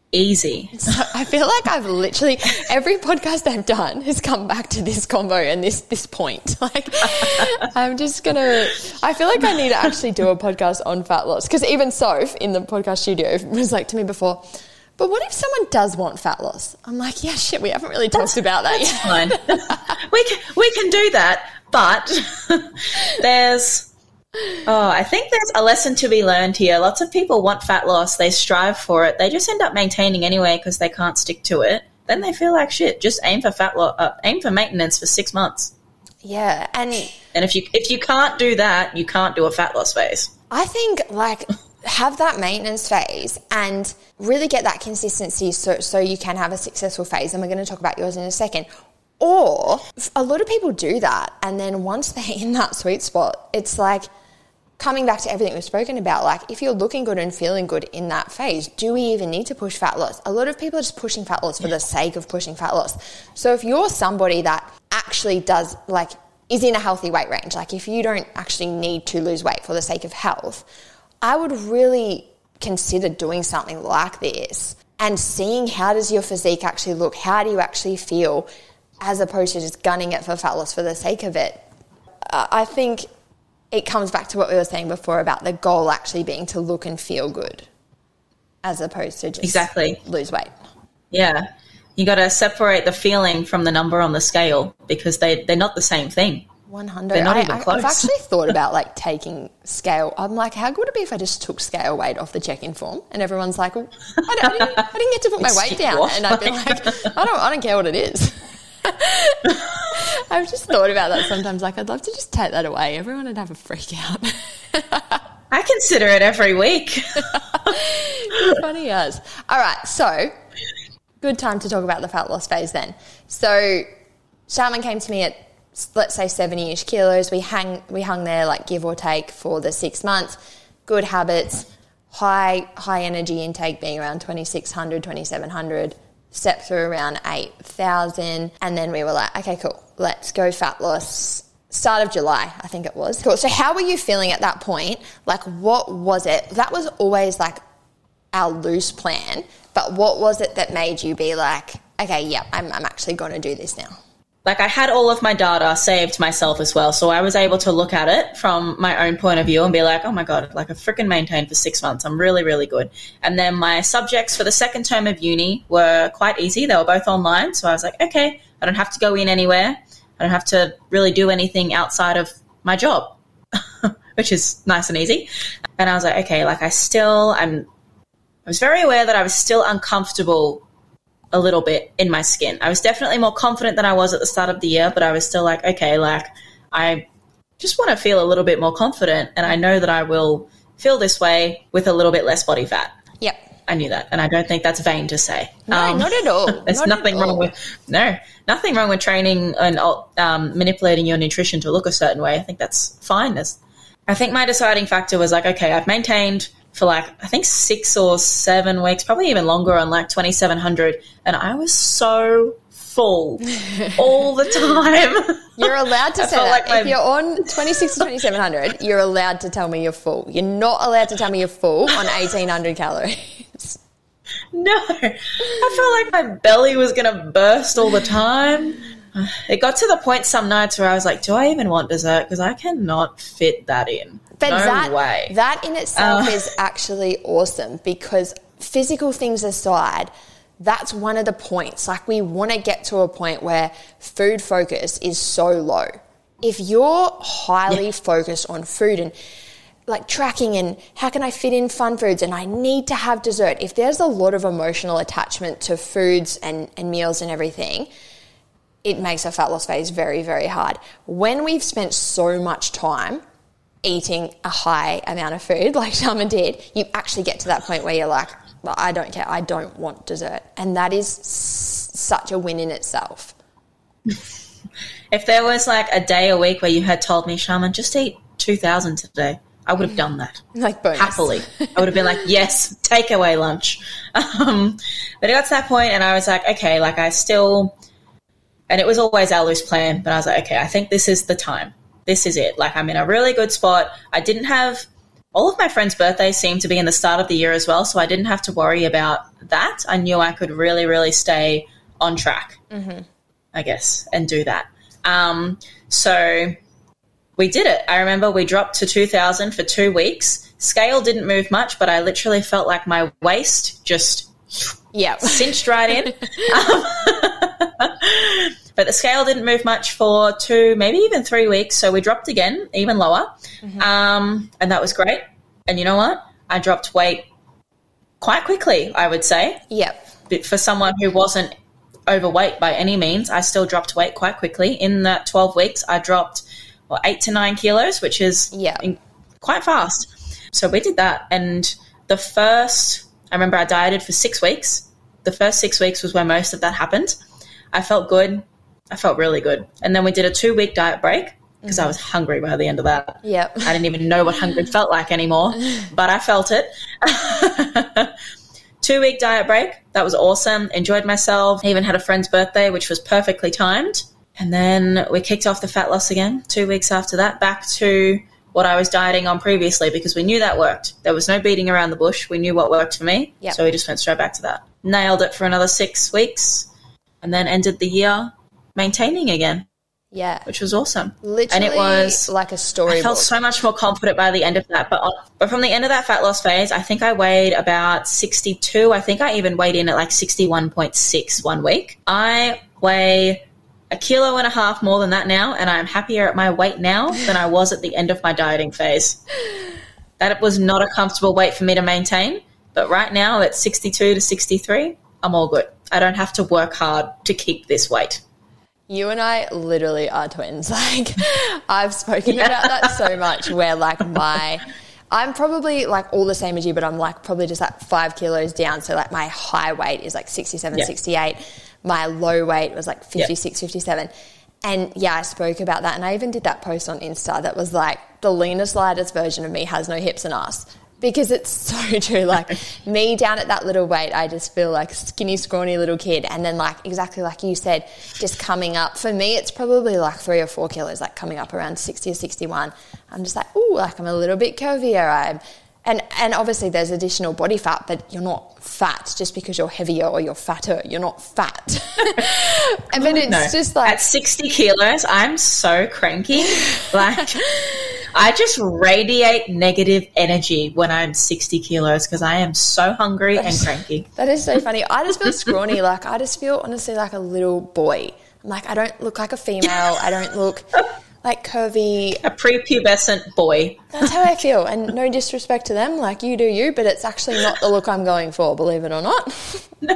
easy. So I feel like I've literally, every podcast I've done has come back to this combo and this this point. Like, I'm just going to, I feel like I need to actually do a podcast on fat loss, because even Soph in the podcast studio was like to me before, but what if someone does want fat loss? I'm like, yeah, shit, we haven't really talked that's, about that that's yet. Fine. we can, we can do that, but there's, Oh, I think there's a lesson to be learned here. Lots of people want fat loss. They strive for it. They just end up maintaining anyway because they can't stick to it. Then they feel like shit. Just aim for fat loss. Uh, aim for maintenance for six months. Yeah, and and if you if you can't do that, you can't do a fat loss phase. I think like have that maintenance phase and really get that consistency so so you can have a successful phase. And we're going to talk about yours in a second. Or a lot of people do that, and then once they're in that sweet spot, it's like, coming back to everything we've spoken about, like if you're looking good and feeling good in that phase, do we even need to push fat loss? A lot of people are just pushing fat loss for the sake of pushing fat loss. So if you're somebody that actually does, like, is in a healthy weight range, like if you don't actually need to lose weight for the sake of health, I would really consider doing something like this and seeing how does your physique actually look? How do you actually feel, as opposed to just gunning it for fat loss for the sake of it? Uh, I think it comes back to what we were saying before about the goal actually being to look and feel good as opposed to just exactly lose weight. Yeah. You got to separate the feeling from the number on the scale because they, they're not the same thing. one hundred. They're not I, even I, close. I've actually thought about like taking scale. I'm like, how good would it be if I just took scale weight off the check-in form and everyone's like, well, I, don't, I, didn't, I didn't get to put my weight down. What? And I'd be like, I don't, I don't care what it is. I've just thought about that sometimes. Like, I'd love to just take that away. Everyone would have a freak out. I consider it every week. Funny as. All right, so good time to talk about the fat loss phase then. So Charmaine came to me at, let's say, seventy-ish kilos. We hang, we hung there, like, give or take, for the six months. Good habits, high high energy intake being around twenty-six hundred, twenty-seven hundred. Step through around eight thousand, and then we were like, okay, cool, let's go fat loss. Start of July, I think it was. Cool. So how were you feeling at that point? Like, what was it? That was always like our loose plan, but what was it that made you be like, okay, yeah, I'm, I'm actually going to do this now? Like, I had all of my data saved myself as well, so I was able to look at it from my own point of view and be like, oh my God, like, I freaking maintained for six months. I'm really, really good. And then my subjects for the second term of uni were quite easy. They were both online, so I was like, okay, I don't have to go in anywhere. I don't have to really do anything outside of my job, which is nice and easy. And I was like, okay, like, I still, I'm, I was very aware that I was still uncomfortable a little bit in my skin. I was definitely more confident than I was at the start of the year, but I was still like, okay, like, I just want to feel a little bit more confident, and I know that I will feel this way with a little bit less body fat. Yep. I knew that, and I don't think that's vain to say. No, um, not at all. There's Not nothing at wrong all. with, no, nothing wrong with training and um, manipulating your nutrition to look a certain way. I think that's fine. There's, I think my deciding factor was like, okay, I've maintained for like, I think six or seven weeks, probably even longer, on like twenty-seven hundred. And I was so full all the time. You're allowed to I say felt that. like my- If you're on twenty-six to twenty-seven hundred, you're allowed to tell me you're full. You're not allowed to tell me you're full on eighteen hundred calories. No, I felt like my belly was going to burst all the time. It got to the point some nights where I was like, do I even want dessert? Because I cannot fit that in. But no that, way. that in itself Uh. is actually awesome, because physical things aside, that's one of the points. Like, we want to get to a point where food focus is so low. If you're highly Yeah. focused on food and like tracking and how can I fit in fun foods and I need to have dessert, if there's a lot of emotional attachment to foods and, and meals and everything, it makes a fat loss phase very, very hard. When we've spent so much time eating a high amount of food, like Charmaine did, you actually get to that point where you're like, well, I don't care, I don't want dessert. And that is s- such a win in itself. If there was like a day a week where you had told me, Charmaine, just eat two thousand today, I would have done that. Like bonus. Happily. I would have been like, yes, take away lunch. Um, but it got to that point and I was like, okay, like I still, and it was always our loose plan, but I was like, okay, I think this is the time. This is it. Like, I'm in a really good spot. I didn't have all of my friends' birthdays seemed to be in the start of the year as well, so I didn't have to worry about that. I knew I could really, really stay on track, mm-hmm. I guess, and do that. Um, so we did it. I remember we dropped to two thousand for two weeks. Scale didn't move much, but I literally felt like my waist just yep. cinched right in. um, but the scale didn't move much for two, maybe even three weeks. So we dropped again, even lower. Mm-hmm. Um, and that was great. And you know what? I dropped weight quite quickly, I would say. Yep. But for someone who wasn't overweight by any means, I still dropped weight quite quickly. In that twelve weeks, I dropped well, eight to nine kilos, which is yep. in, quite fast. So we did that. And the first, I remember I dieted for six weeks. The first six weeks was where most of that happened. I felt good. I felt really good. And then we did a two-week diet break because mm-hmm. I was hungry by the end of that. Yep. I didn't even know what hungry felt like anymore, but I felt it. Two-week diet break. That was awesome. Enjoyed myself. Even had a friend's birthday, which was perfectly timed. And then we kicked off the fat loss again. Two weeks after that, back to what I was dieting on previously because we knew that worked. There was no beating around the bush. We knew what worked for me. Yep. So we just went straight back to that. Nailed it for another six weeks and then ended the year maintaining again. Yeah. Which was awesome. Literally and it was like a storybook. I felt so much more confident by the end of that. But, on, but from the end of that fat loss phase, I think I weighed about sixty-two. I think I even weighed in at like sixty-one point six one week. I weigh a kilo and a half more than that now, and I'm happier at my weight now than I was at the end of my dieting phase. That was not a comfortable weight for me to maintain, but right now at sixty-two to sixty-three, I'm all good. I don't have to work hard to keep this weight. You and I literally are twins. Like, I've spoken yeah. about that so much where, like, my... I'm probably, like, all the same as you, but I'm, like, probably just, like, five kilos down. So, like, my high weight is, like, sixty-seven, yeah. sixty-eight. My low weight was like fifty-six, yep. fifty-seven. And yeah, I spoke about that. And I even did that post on Insta that was like, the leanest, lightest version of me has no hips and ass. Because it's so true. Like me down at that little weight, I just feel like skinny, scrawny little kid. And then like exactly like you said, just coming up. For me, it's probably like three or four kilos, like coming up around sixty or sixty-one. I'm just like, ooh, like I'm a little bit curvier. I'm And and obviously there's additional body fat, but you're not fat just because you're heavier or you're fatter. You're not fat. And but it's no. just like... At sixty kilos, I'm so cranky. Like, I just radiate negative energy when I'm sixty kilos because I am so hungry and cranky. That is so funny. I just feel scrawny. Like, I just feel honestly like a little boy. I'm like, I don't look like a female. I don't look... like curvy. A prepubescent boy. That's how I feel. And no disrespect to them, like you do you, but it's actually not the look I'm going for, believe it or not. No.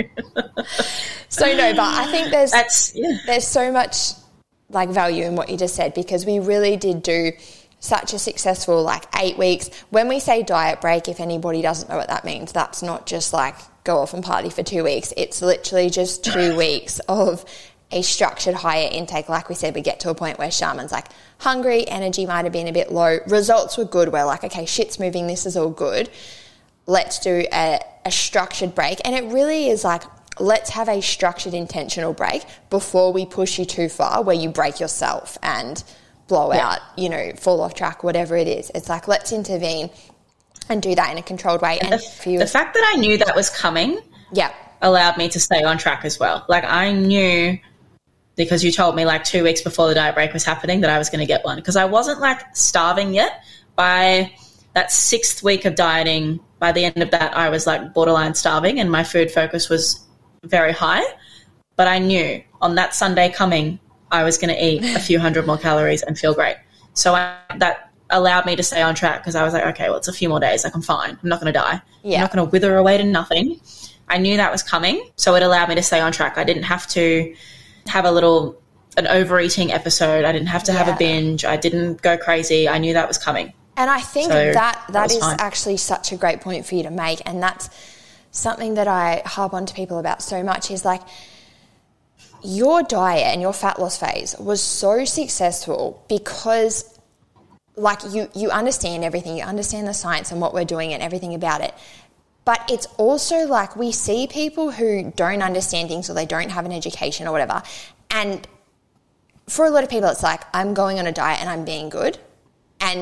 So no, but I think there's That's, yeah. there's so much like value in what you just said because we really did do such a successful like eight weeks. When we say diet break, if anybody doesn't know what that means, that's not just like go off and party for two weeks. It's literally just two weeks of a structured higher intake. Like we said, we get to a point where Shaman's like hungry, energy might have been a bit low, results were good, we're like, okay, shit's moving, this is all good, let's do a, a structured break. And it really is like, let's have a structured intentional break before we push you too far where you break yourself and blow yeah. out, you know, fall off track, whatever it is. It's like, let's intervene and do that in a controlled way. And, and the, for you, the fact that I knew that was coming yeah. allowed me to stay on track as well. Like I knew, because you told me like two weeks before the diet break was happening that I was going to get one because I wasn't like starving yet. By that sixth week of dieting, by the end of that, I was like borderline starving and my food focus was very high. But I knew on that Sunday coming, I was going to eat a few hundred more calories and feel great. So I, that allowed me to stay on track because I was like, okay, well, it's a few more days. Like I'm fine. I'm not going to die. Yeah. I'm not going to wither away to nothing. I knew that was coming. So it allowed me to stay on track. I didn't have to have a little, an overeating episode. I didn't have to have yeah. a binge. I didn't go crazy. I knew that was coming. And I think so that that, that is fine. actually such a great point for you to make. And that's something that I harp on to people about so much is like your diet and your fat loss phase was so successful because like you, you understand everything. You understand the science and what we're doing and everything about it. But it's also like we see people who don't understand things or they don't have an education or whatever. And for a lot of people, it's like, I'm going on a diet and I'm being good. And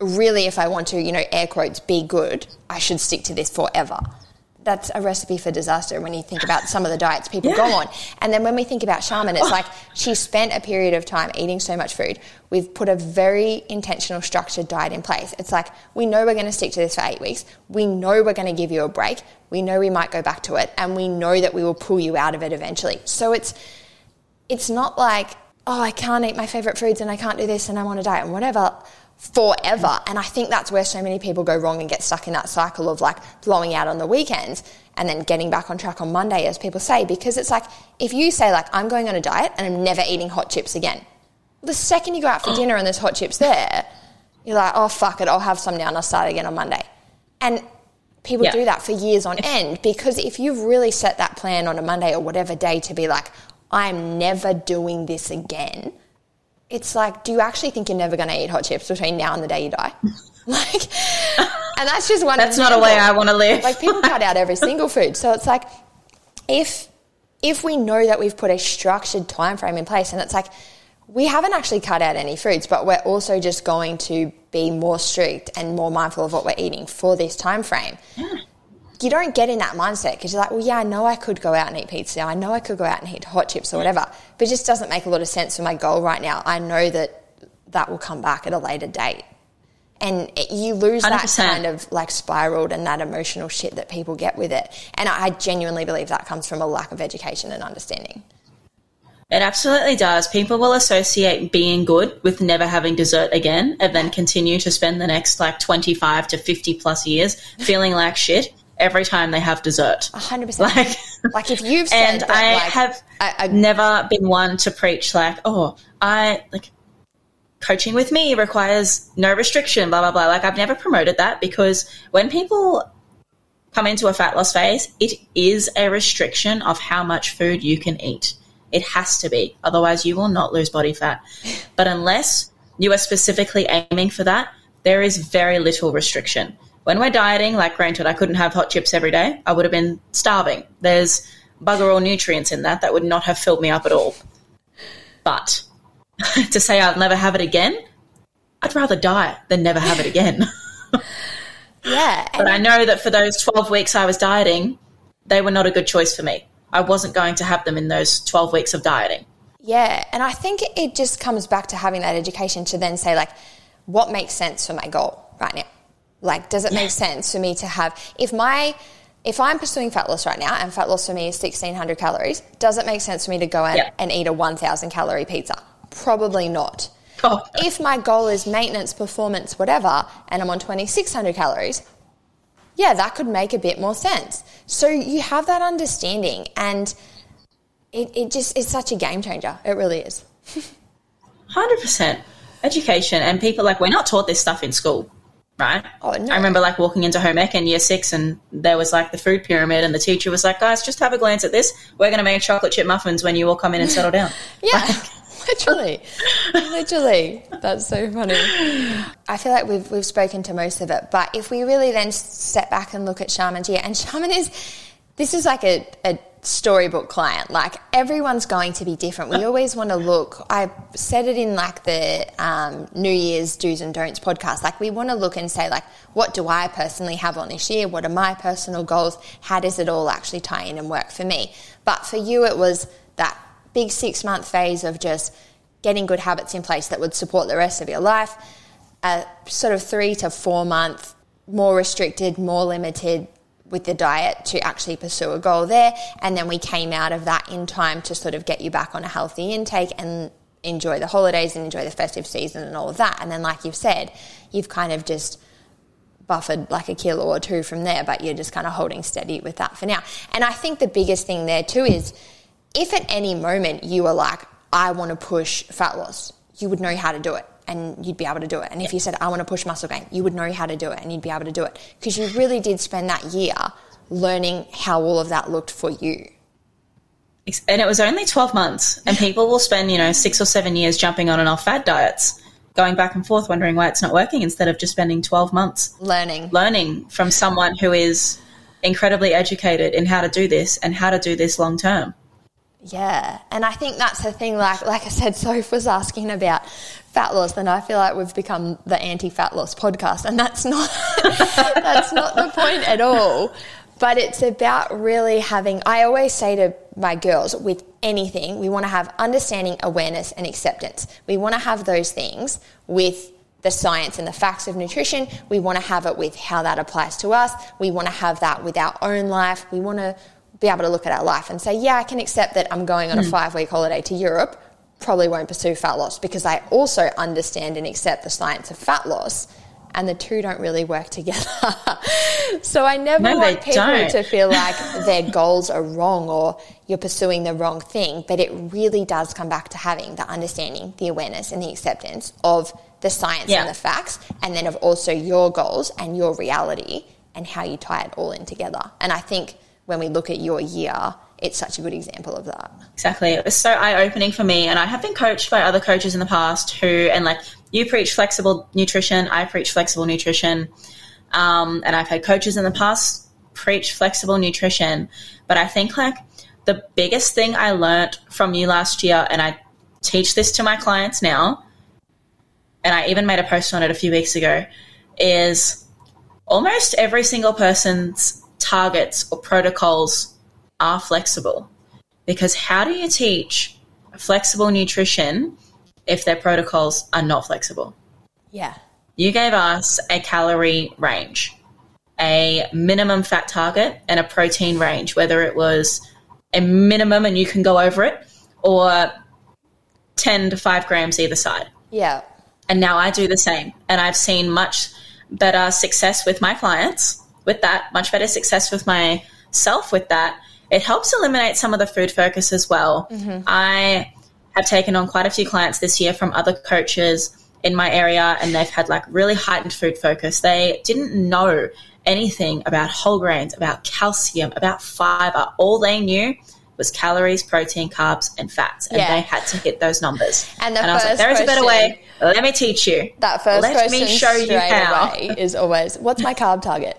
really, if I want to, you know, air quotes, be good, I should stick to this forever. That's a recipe for disaster when you think about some of the diets people yeah. go on. And then when we think about Charmin, it's oh. like she spent a period of time eating so much food. We've put a very intentional, structured diet in place. It's like, we know we're going to stick to this for eight weeks. We know we're going to give you a break. We know we might go back to it. And we know that we will pull you out of it eventually. So it's it's not like, oh, I can't eat my favourite foods and I can't do this and I'm on a diet and whatever forever. And I think that's where so many people go wrong and get stuck in that cycle of like blowing out on the weekends and then getting back on track on Monday, as people say, because it's like, if you say like, I'm going on a diet and I'm never eating hot chips again, the second you go out for dinner and there's hot chips there, you're like, oh, fuck it, I'll have some now and I'll start again on Monday. And people yeah. do that for years on end, because if you've really set that plan on a Monday or whatever day to be like, I'm never doing this again, it's like, do you actually think you're never going to eat hot chips between now and the day you die? Like, and that's just one. That's not a way I want to live. Like, people cut out every single food. So it's like, if if we know that we've put a structured time frame in place, and it's like, we haven't actually cut out any foods, but we're also just going to be more strict and more mindful of what we're eating for this time frame. Yeah. You don't get in that mindset because you're like, well, yeah, I know I could go out and eat pizza. I know I could go out and eat hot chips or whatever, but it just doesn't make a lot of sense for my goal right now. I know that that will come back at a later date. And it, you lose one hundred percent that kind of like spiraled and that emotional shit that people get with it. And I, I genuinely believe that comes from a lack of education and understanding. It absolutely does. People will associate being good with never having dessert again and then continue to spend the next like twenty-five to fifty plus years feeling like shit every time they have dessert. A hundred percent. Like, like if you've said and that, I like, have I, I, never been one to preach like, oh, I like coaching with me requires no restriction, blah, blah, blah. Like, I've never promoted that, because when people come into a fat loss phase, it is a restriction of how much food you can eat. It has to be. Otherwise, you will not lose body fat. But unless you are specifically aiming for that, there is very little restriction. When we're dieting, like granted, I couldn't have hot chips every day. I would have been starving. There's bugger all nutrients in that that would not have filled me up at all. But to say I'll never have it again, I'd rather die than never have it again. Yeah. But I know that for those twelve weeks I was dieting, they were not a good choice for me. I wasn't going to have them in those twelve weeks of dieting. Yeah, and I think it just comes back to having that education to then say, like, what makes sense for my goal right now? Like, does it yeah. make sense for me to have, if my, if I'm pursuing fat loss right now and fat loss for me is sixteen hundred calories, does it make sense for me to go out yeah. and eat a one thousand calorie pizza? Probably not. Oh. If my goal is maintenance, performance, whatever, and I'm on twenty-six hundred calories, yeah, that could make a bit more sense. So you have that understanding, and it, it just is such a game changer. It really is. one hundred percent. Education, and people, like, we're not taught this stuff in school, right? Oh, no. I remember, like, walking into home ec in year six, and there was, like, the food pyramid, and the teacher was like, guys, just have a glance at this. We're going to make chocolate chip muffins when you all come in and settle down. Yeah. Like, Literally, literally. That's so funny. I feel like we've we've spoken to most of it, but if we really then step back and look at Charmin's year, and Charmin is, this is like a, a storybook client. Like, everyone's going to be different. We always want to look, I said it in like the um, New Year's Do's and Don'ts podcast, like we want to look and say, like, what do I personally have on this year? What are my personal goals? How does it all actually tie in and work for me? But for you, it was that big six-month phase of just getting good habits in place that would support the rest of your life, a sort of three to four-month, more restricted, more limited with the diet to actually pursue a goal there, and then we came out of that in time to sort of get you back on a healthy intake and enjoy the holidays and enjoy the festive season and all of that. And then, like you've said, you've kind of just buffered like a kilo or two from there, but you're just kind of holding steady with that for now. And I think the biggest thing there too is, if at any moment you were like, I want to push fat loss, you would know how to do it and you'd be able to do it. And if you said, I want to push muscle gain, you would know how to do it and you'd be able to do it, because you really did spend that year learning how all of that looked for you. And it was only twelve months, and people will spend, you know, six or seven years jumping on and off fad diets, going back and forth, wondering why it's not working, instead of just spending twelve months learning, learning from someone who is incredibly educated in how to do this and how to do this long term. Yeah, and I think that's the thing, like like I said, Soph was asking about fat loss, and I feel like we've become the anti-fat loss podcast, and that's not that's not the point at all. But it's about really having, I always say to my girls, with anything, we want to have understanding, awareness, and acceptance. We want to have those things with the science and the facts of nutrition. We want to have it with how that applies to us. We want to have that with our own life. We want to be able to look at our life and say, yeah, I can accept that I'm going on a five-week holiday to Europe, probably won't pursue fat loss, because I also understand and accept the science of fat loss, and the two don't really work together. So I never no, want people don't. to feel like their goals are wrong or you're pursuing the wrong thing, but it really does come back to having the understanding, the awareness, and the acceptance of the science yeah. and the facts, and then of also your goals and your reality and how you tie it all in together. And I think when we look at your year, it's such a good example of that. Exactly. It was so eye-opening for me, and I have been coached by other coaches in the past who, and like you preach flexible nutrition, I preach flexible nutrition, um, and I've had coaches in the past preach flexible nutrition, but I think like the biggest thing I learned from you last year, and I teach this to my clients now, and I even made a post on it a few weeks ago, is almost every single person's targets or protocols are flexible. Because how do you teach flexible nutrition if their protocols are not flexible? Yeah. You gave us a calorie range, a minimum fat target, and a protein range, whether it was a minimum and you can go over it, or ten to five grams either side. Yeah. And now I do the same. And I've seen much better success with my clients with that, much better success with myself with that. It helps eliminate some of the food focus as well. Mm-hmm. I have taken on quite a few clients this year from other coaches in my area, and they've had like really heightened food focus. They didn't know anything about whole grains, about calcium, about fiber. All they knew was calories, protein, carbs, and fats, and yeah. they had to hit those numbers. And, the and I was first like, there is a better question, way. Let me teach you. That first Let question me show you how. Away is always, what's my carb target?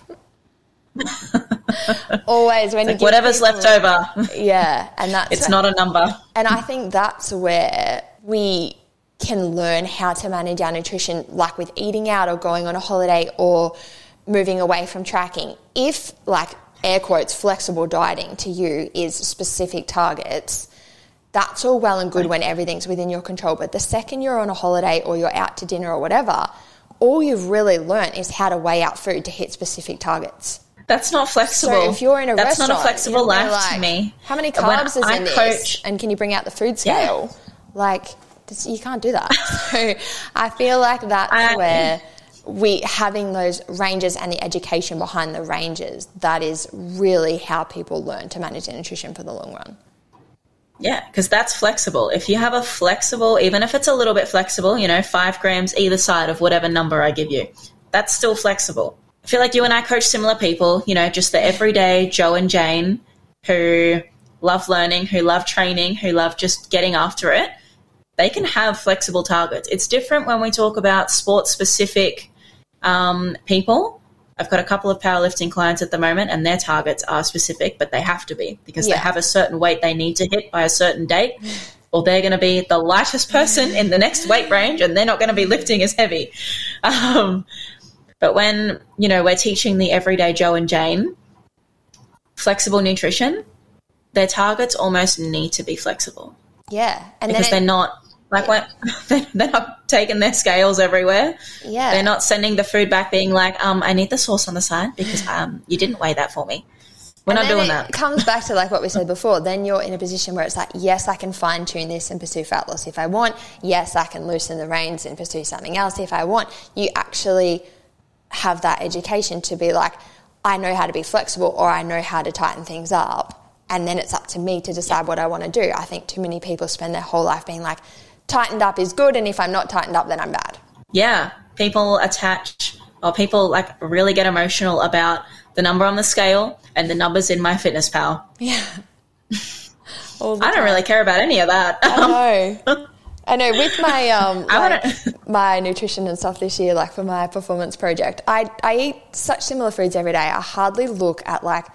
Always when like you give whatever's people, left over. Yeah, and that's it's not a number. And I think that's where we can learn how to manage our nutrition, like with eating out or going on a holiday or moving away from tracking. If, like, air quotes, flexible dieting to you is specific targets, that's all well and good when everything's within your control. But the second you're on a holiday or you're out to dinner or whatever, all you've really learnt is how to weigh out food to hit specific targets. That's not flexible. So if you're in a That's restaurant, not a flexible life like, to me. How many carbs when is I in coach, this? And can you bring out the food scale? Yeah. Like, you can't do that. So I feel like that's I, where we having those ranges and the education behind the ranges, that is really how people learn to manage their nutrition for the long run. Yeah, because that's flexible. If you have a flexible, even if it's a little bit flexible, you know, five grams either side of whatever number I give you, that's still flexible. I feel like you and I coach similar people, you know, just the everyday Joe and Jane who love learning, who love training, who love just getting after it. They can have flexible targets. It's different when we talk about sports-specific um, people. I've got a couple of powerlifting clients at the moment, and their targets are specific, but they have to be because yeah. they have a certain weight they need to hit by a certain date, or they're going to be the lightest person in the next weight range, and they're not going to be lifting as heavy. Um, but when, you know, we're teaching the everyday Joe and Jane flexible nutrition, their targets almost need to be flexible. Yeah. And because then it, they're not, like, yeah. when, they're not taking their scales everywhere. Yeah. They're not sending the food back being like, um, I need the sauce on the side because um, you didn't weigh that for me. We're and not doing it that. It comes back to like what we said before. Then you're in a position where it's like, yes, I can fine tune this and pursue fat loss if I want. Yes, I can loosen the reins and pursue something else if I want. You actually have that education to be like, I know how to be flexible, or I know how to tighten things up. And then it's up to me to decide what I want to do. I think too many people spend their whole life being like, tightened up is good, and if I'm not tightened up, then I'm bad. Yeah. People attach, or people like really get emotional about the number on the scale and the numbers in MyFitnessPal. Yeah. I don't really care about any of that. I know. I know. With my um, I like, wanna... my nutrition and stuff this year, like for my performance project, I I eat such similar foods every day. I hardly look at like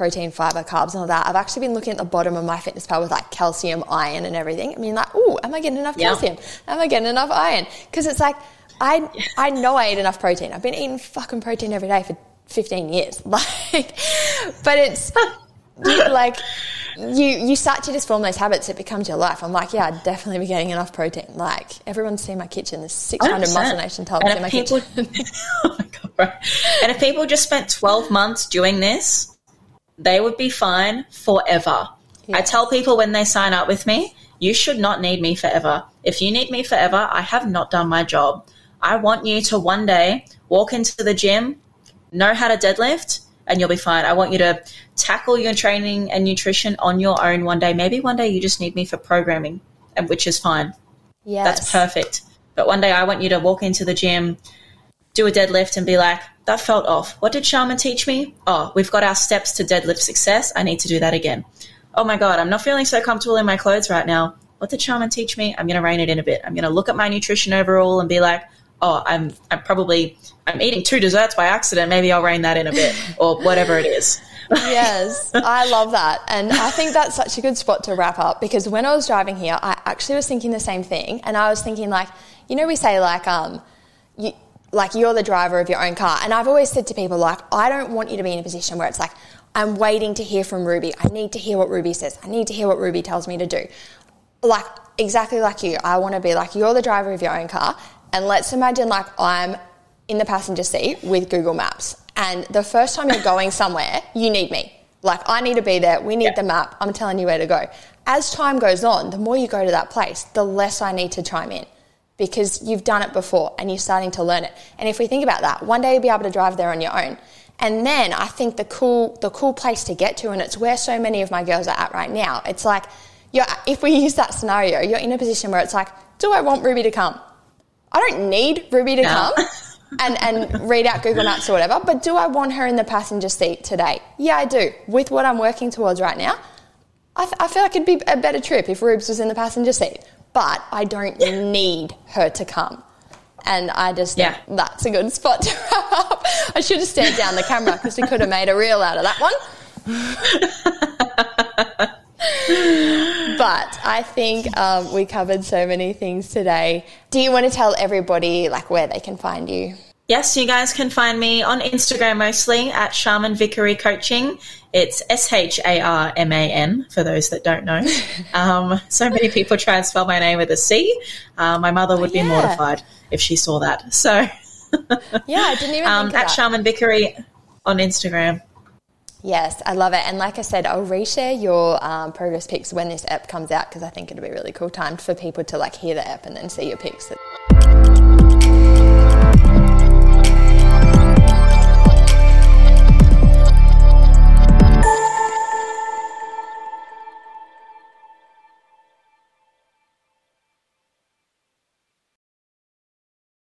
protein, fiber, carbs and all that, I've actually been looking at the bottom of MyFitnessPal with like calcium, iron and everything. I mean, like, oh, am I getting enough Yeah. calcium? Am I getting enough iron? Because it's like, I I know I eat enough protein. I've been eating fucking protein every day for fifteen years. Like, but it's you, like you you start to just form those habits. It becomes your life. I'm like, yeah, I'd definitely be getting enough protein. Like, everyone's seen my kitchen. There's six hundred Muscle Nation tubs in my people, kitchen. oh my God, bro. And if people just spent twelve months doing this, they would be fine forever. Yes. I tell people when they sign up with me, you should not need me forever. If you need me forever, I have not done my job. I want you to one day walk into the gym, know how to deadlift, and you'll be fine. I want you to tackle your training and nutrition on your own one day. Maybe one day you just need me for programming, and which is fine. Yes. That's perfect. But one day I want you to walk into the gym, do a deadlift and be like, that felt off. What did Sharman teach me? Oh, we've got our steps to deadlift success. I need to do that again. Oh my God, I'm not feeling so comfortable in my clothes right now. What did Sharman teach me? I'm going to rein it in a bit. I'm going to look at my nutrition overall and be like, oh, I'm I'm probably, I'm eating two desserts by accident. Maybe I'll rein that in a bit or whatever it is. Yes, I love that. And I think that's such a good spot to wrap up, because when I was driving here, I actually was thinking the same thing. And I was thinking, like, you know, we say like, um, you, like you're the driver of your own car. And I've always said to people, like, I don't want you to be in a position where it's like, I'm waiting to hear from Ruby. I need to hear what Ruby says. I need to hear what Ruby tells me to do. Like, exactly like you. I want to be like, you're the driver of your own car. And let's imagine like I'm in the passenger seat with Google Maps. And the first time you're going somewhere, you need me. Like, I need to be there. We need yeah. the map. I'm telling you where to go. As time goes on, the more you go to that place, the less I need to chime in, because you've done it before and you're starting to learn it. And if we think about that, one day you'll be able to drive there on your own. And then I think the cool the cool place to get to, and it's where so many of my girls are at right now, it's like, you're, if we use that scenario, you're in a position where it's like, do I want Ruby to come? I don't need Ruby to no. come and, and read out Google Maps or whatever, but do I want her in the passenger seat today? Yeah, I do. With what I'm working towards right now, I, th- I feel like it'd be a better trip if Rubes was in the passenger seat, but I don't need her to come. And I just yeah. think that's a good spot to wrap up. I should have stared down the camera because we could have made a reel out of that one. But I think um, we covered so many things today. Do you want to tell everybody like where they can find you? Yes, you guys can find me on Instagram mostly at Sharman Vickery Coaching. It's S H A R M A N for those that don't know. Um, so many people try and spell my name with a C. Uh, my mother would oh, yeah. be mortified if she saw that. So yeah, I didn't even um, think of at that. Sharman Vickery on Instagram. Yes, I love it. And like I said, I'll reshare your um, progress pics when this app comes out, because I think it'll be really cool time for people to like hear the app and then see your pics.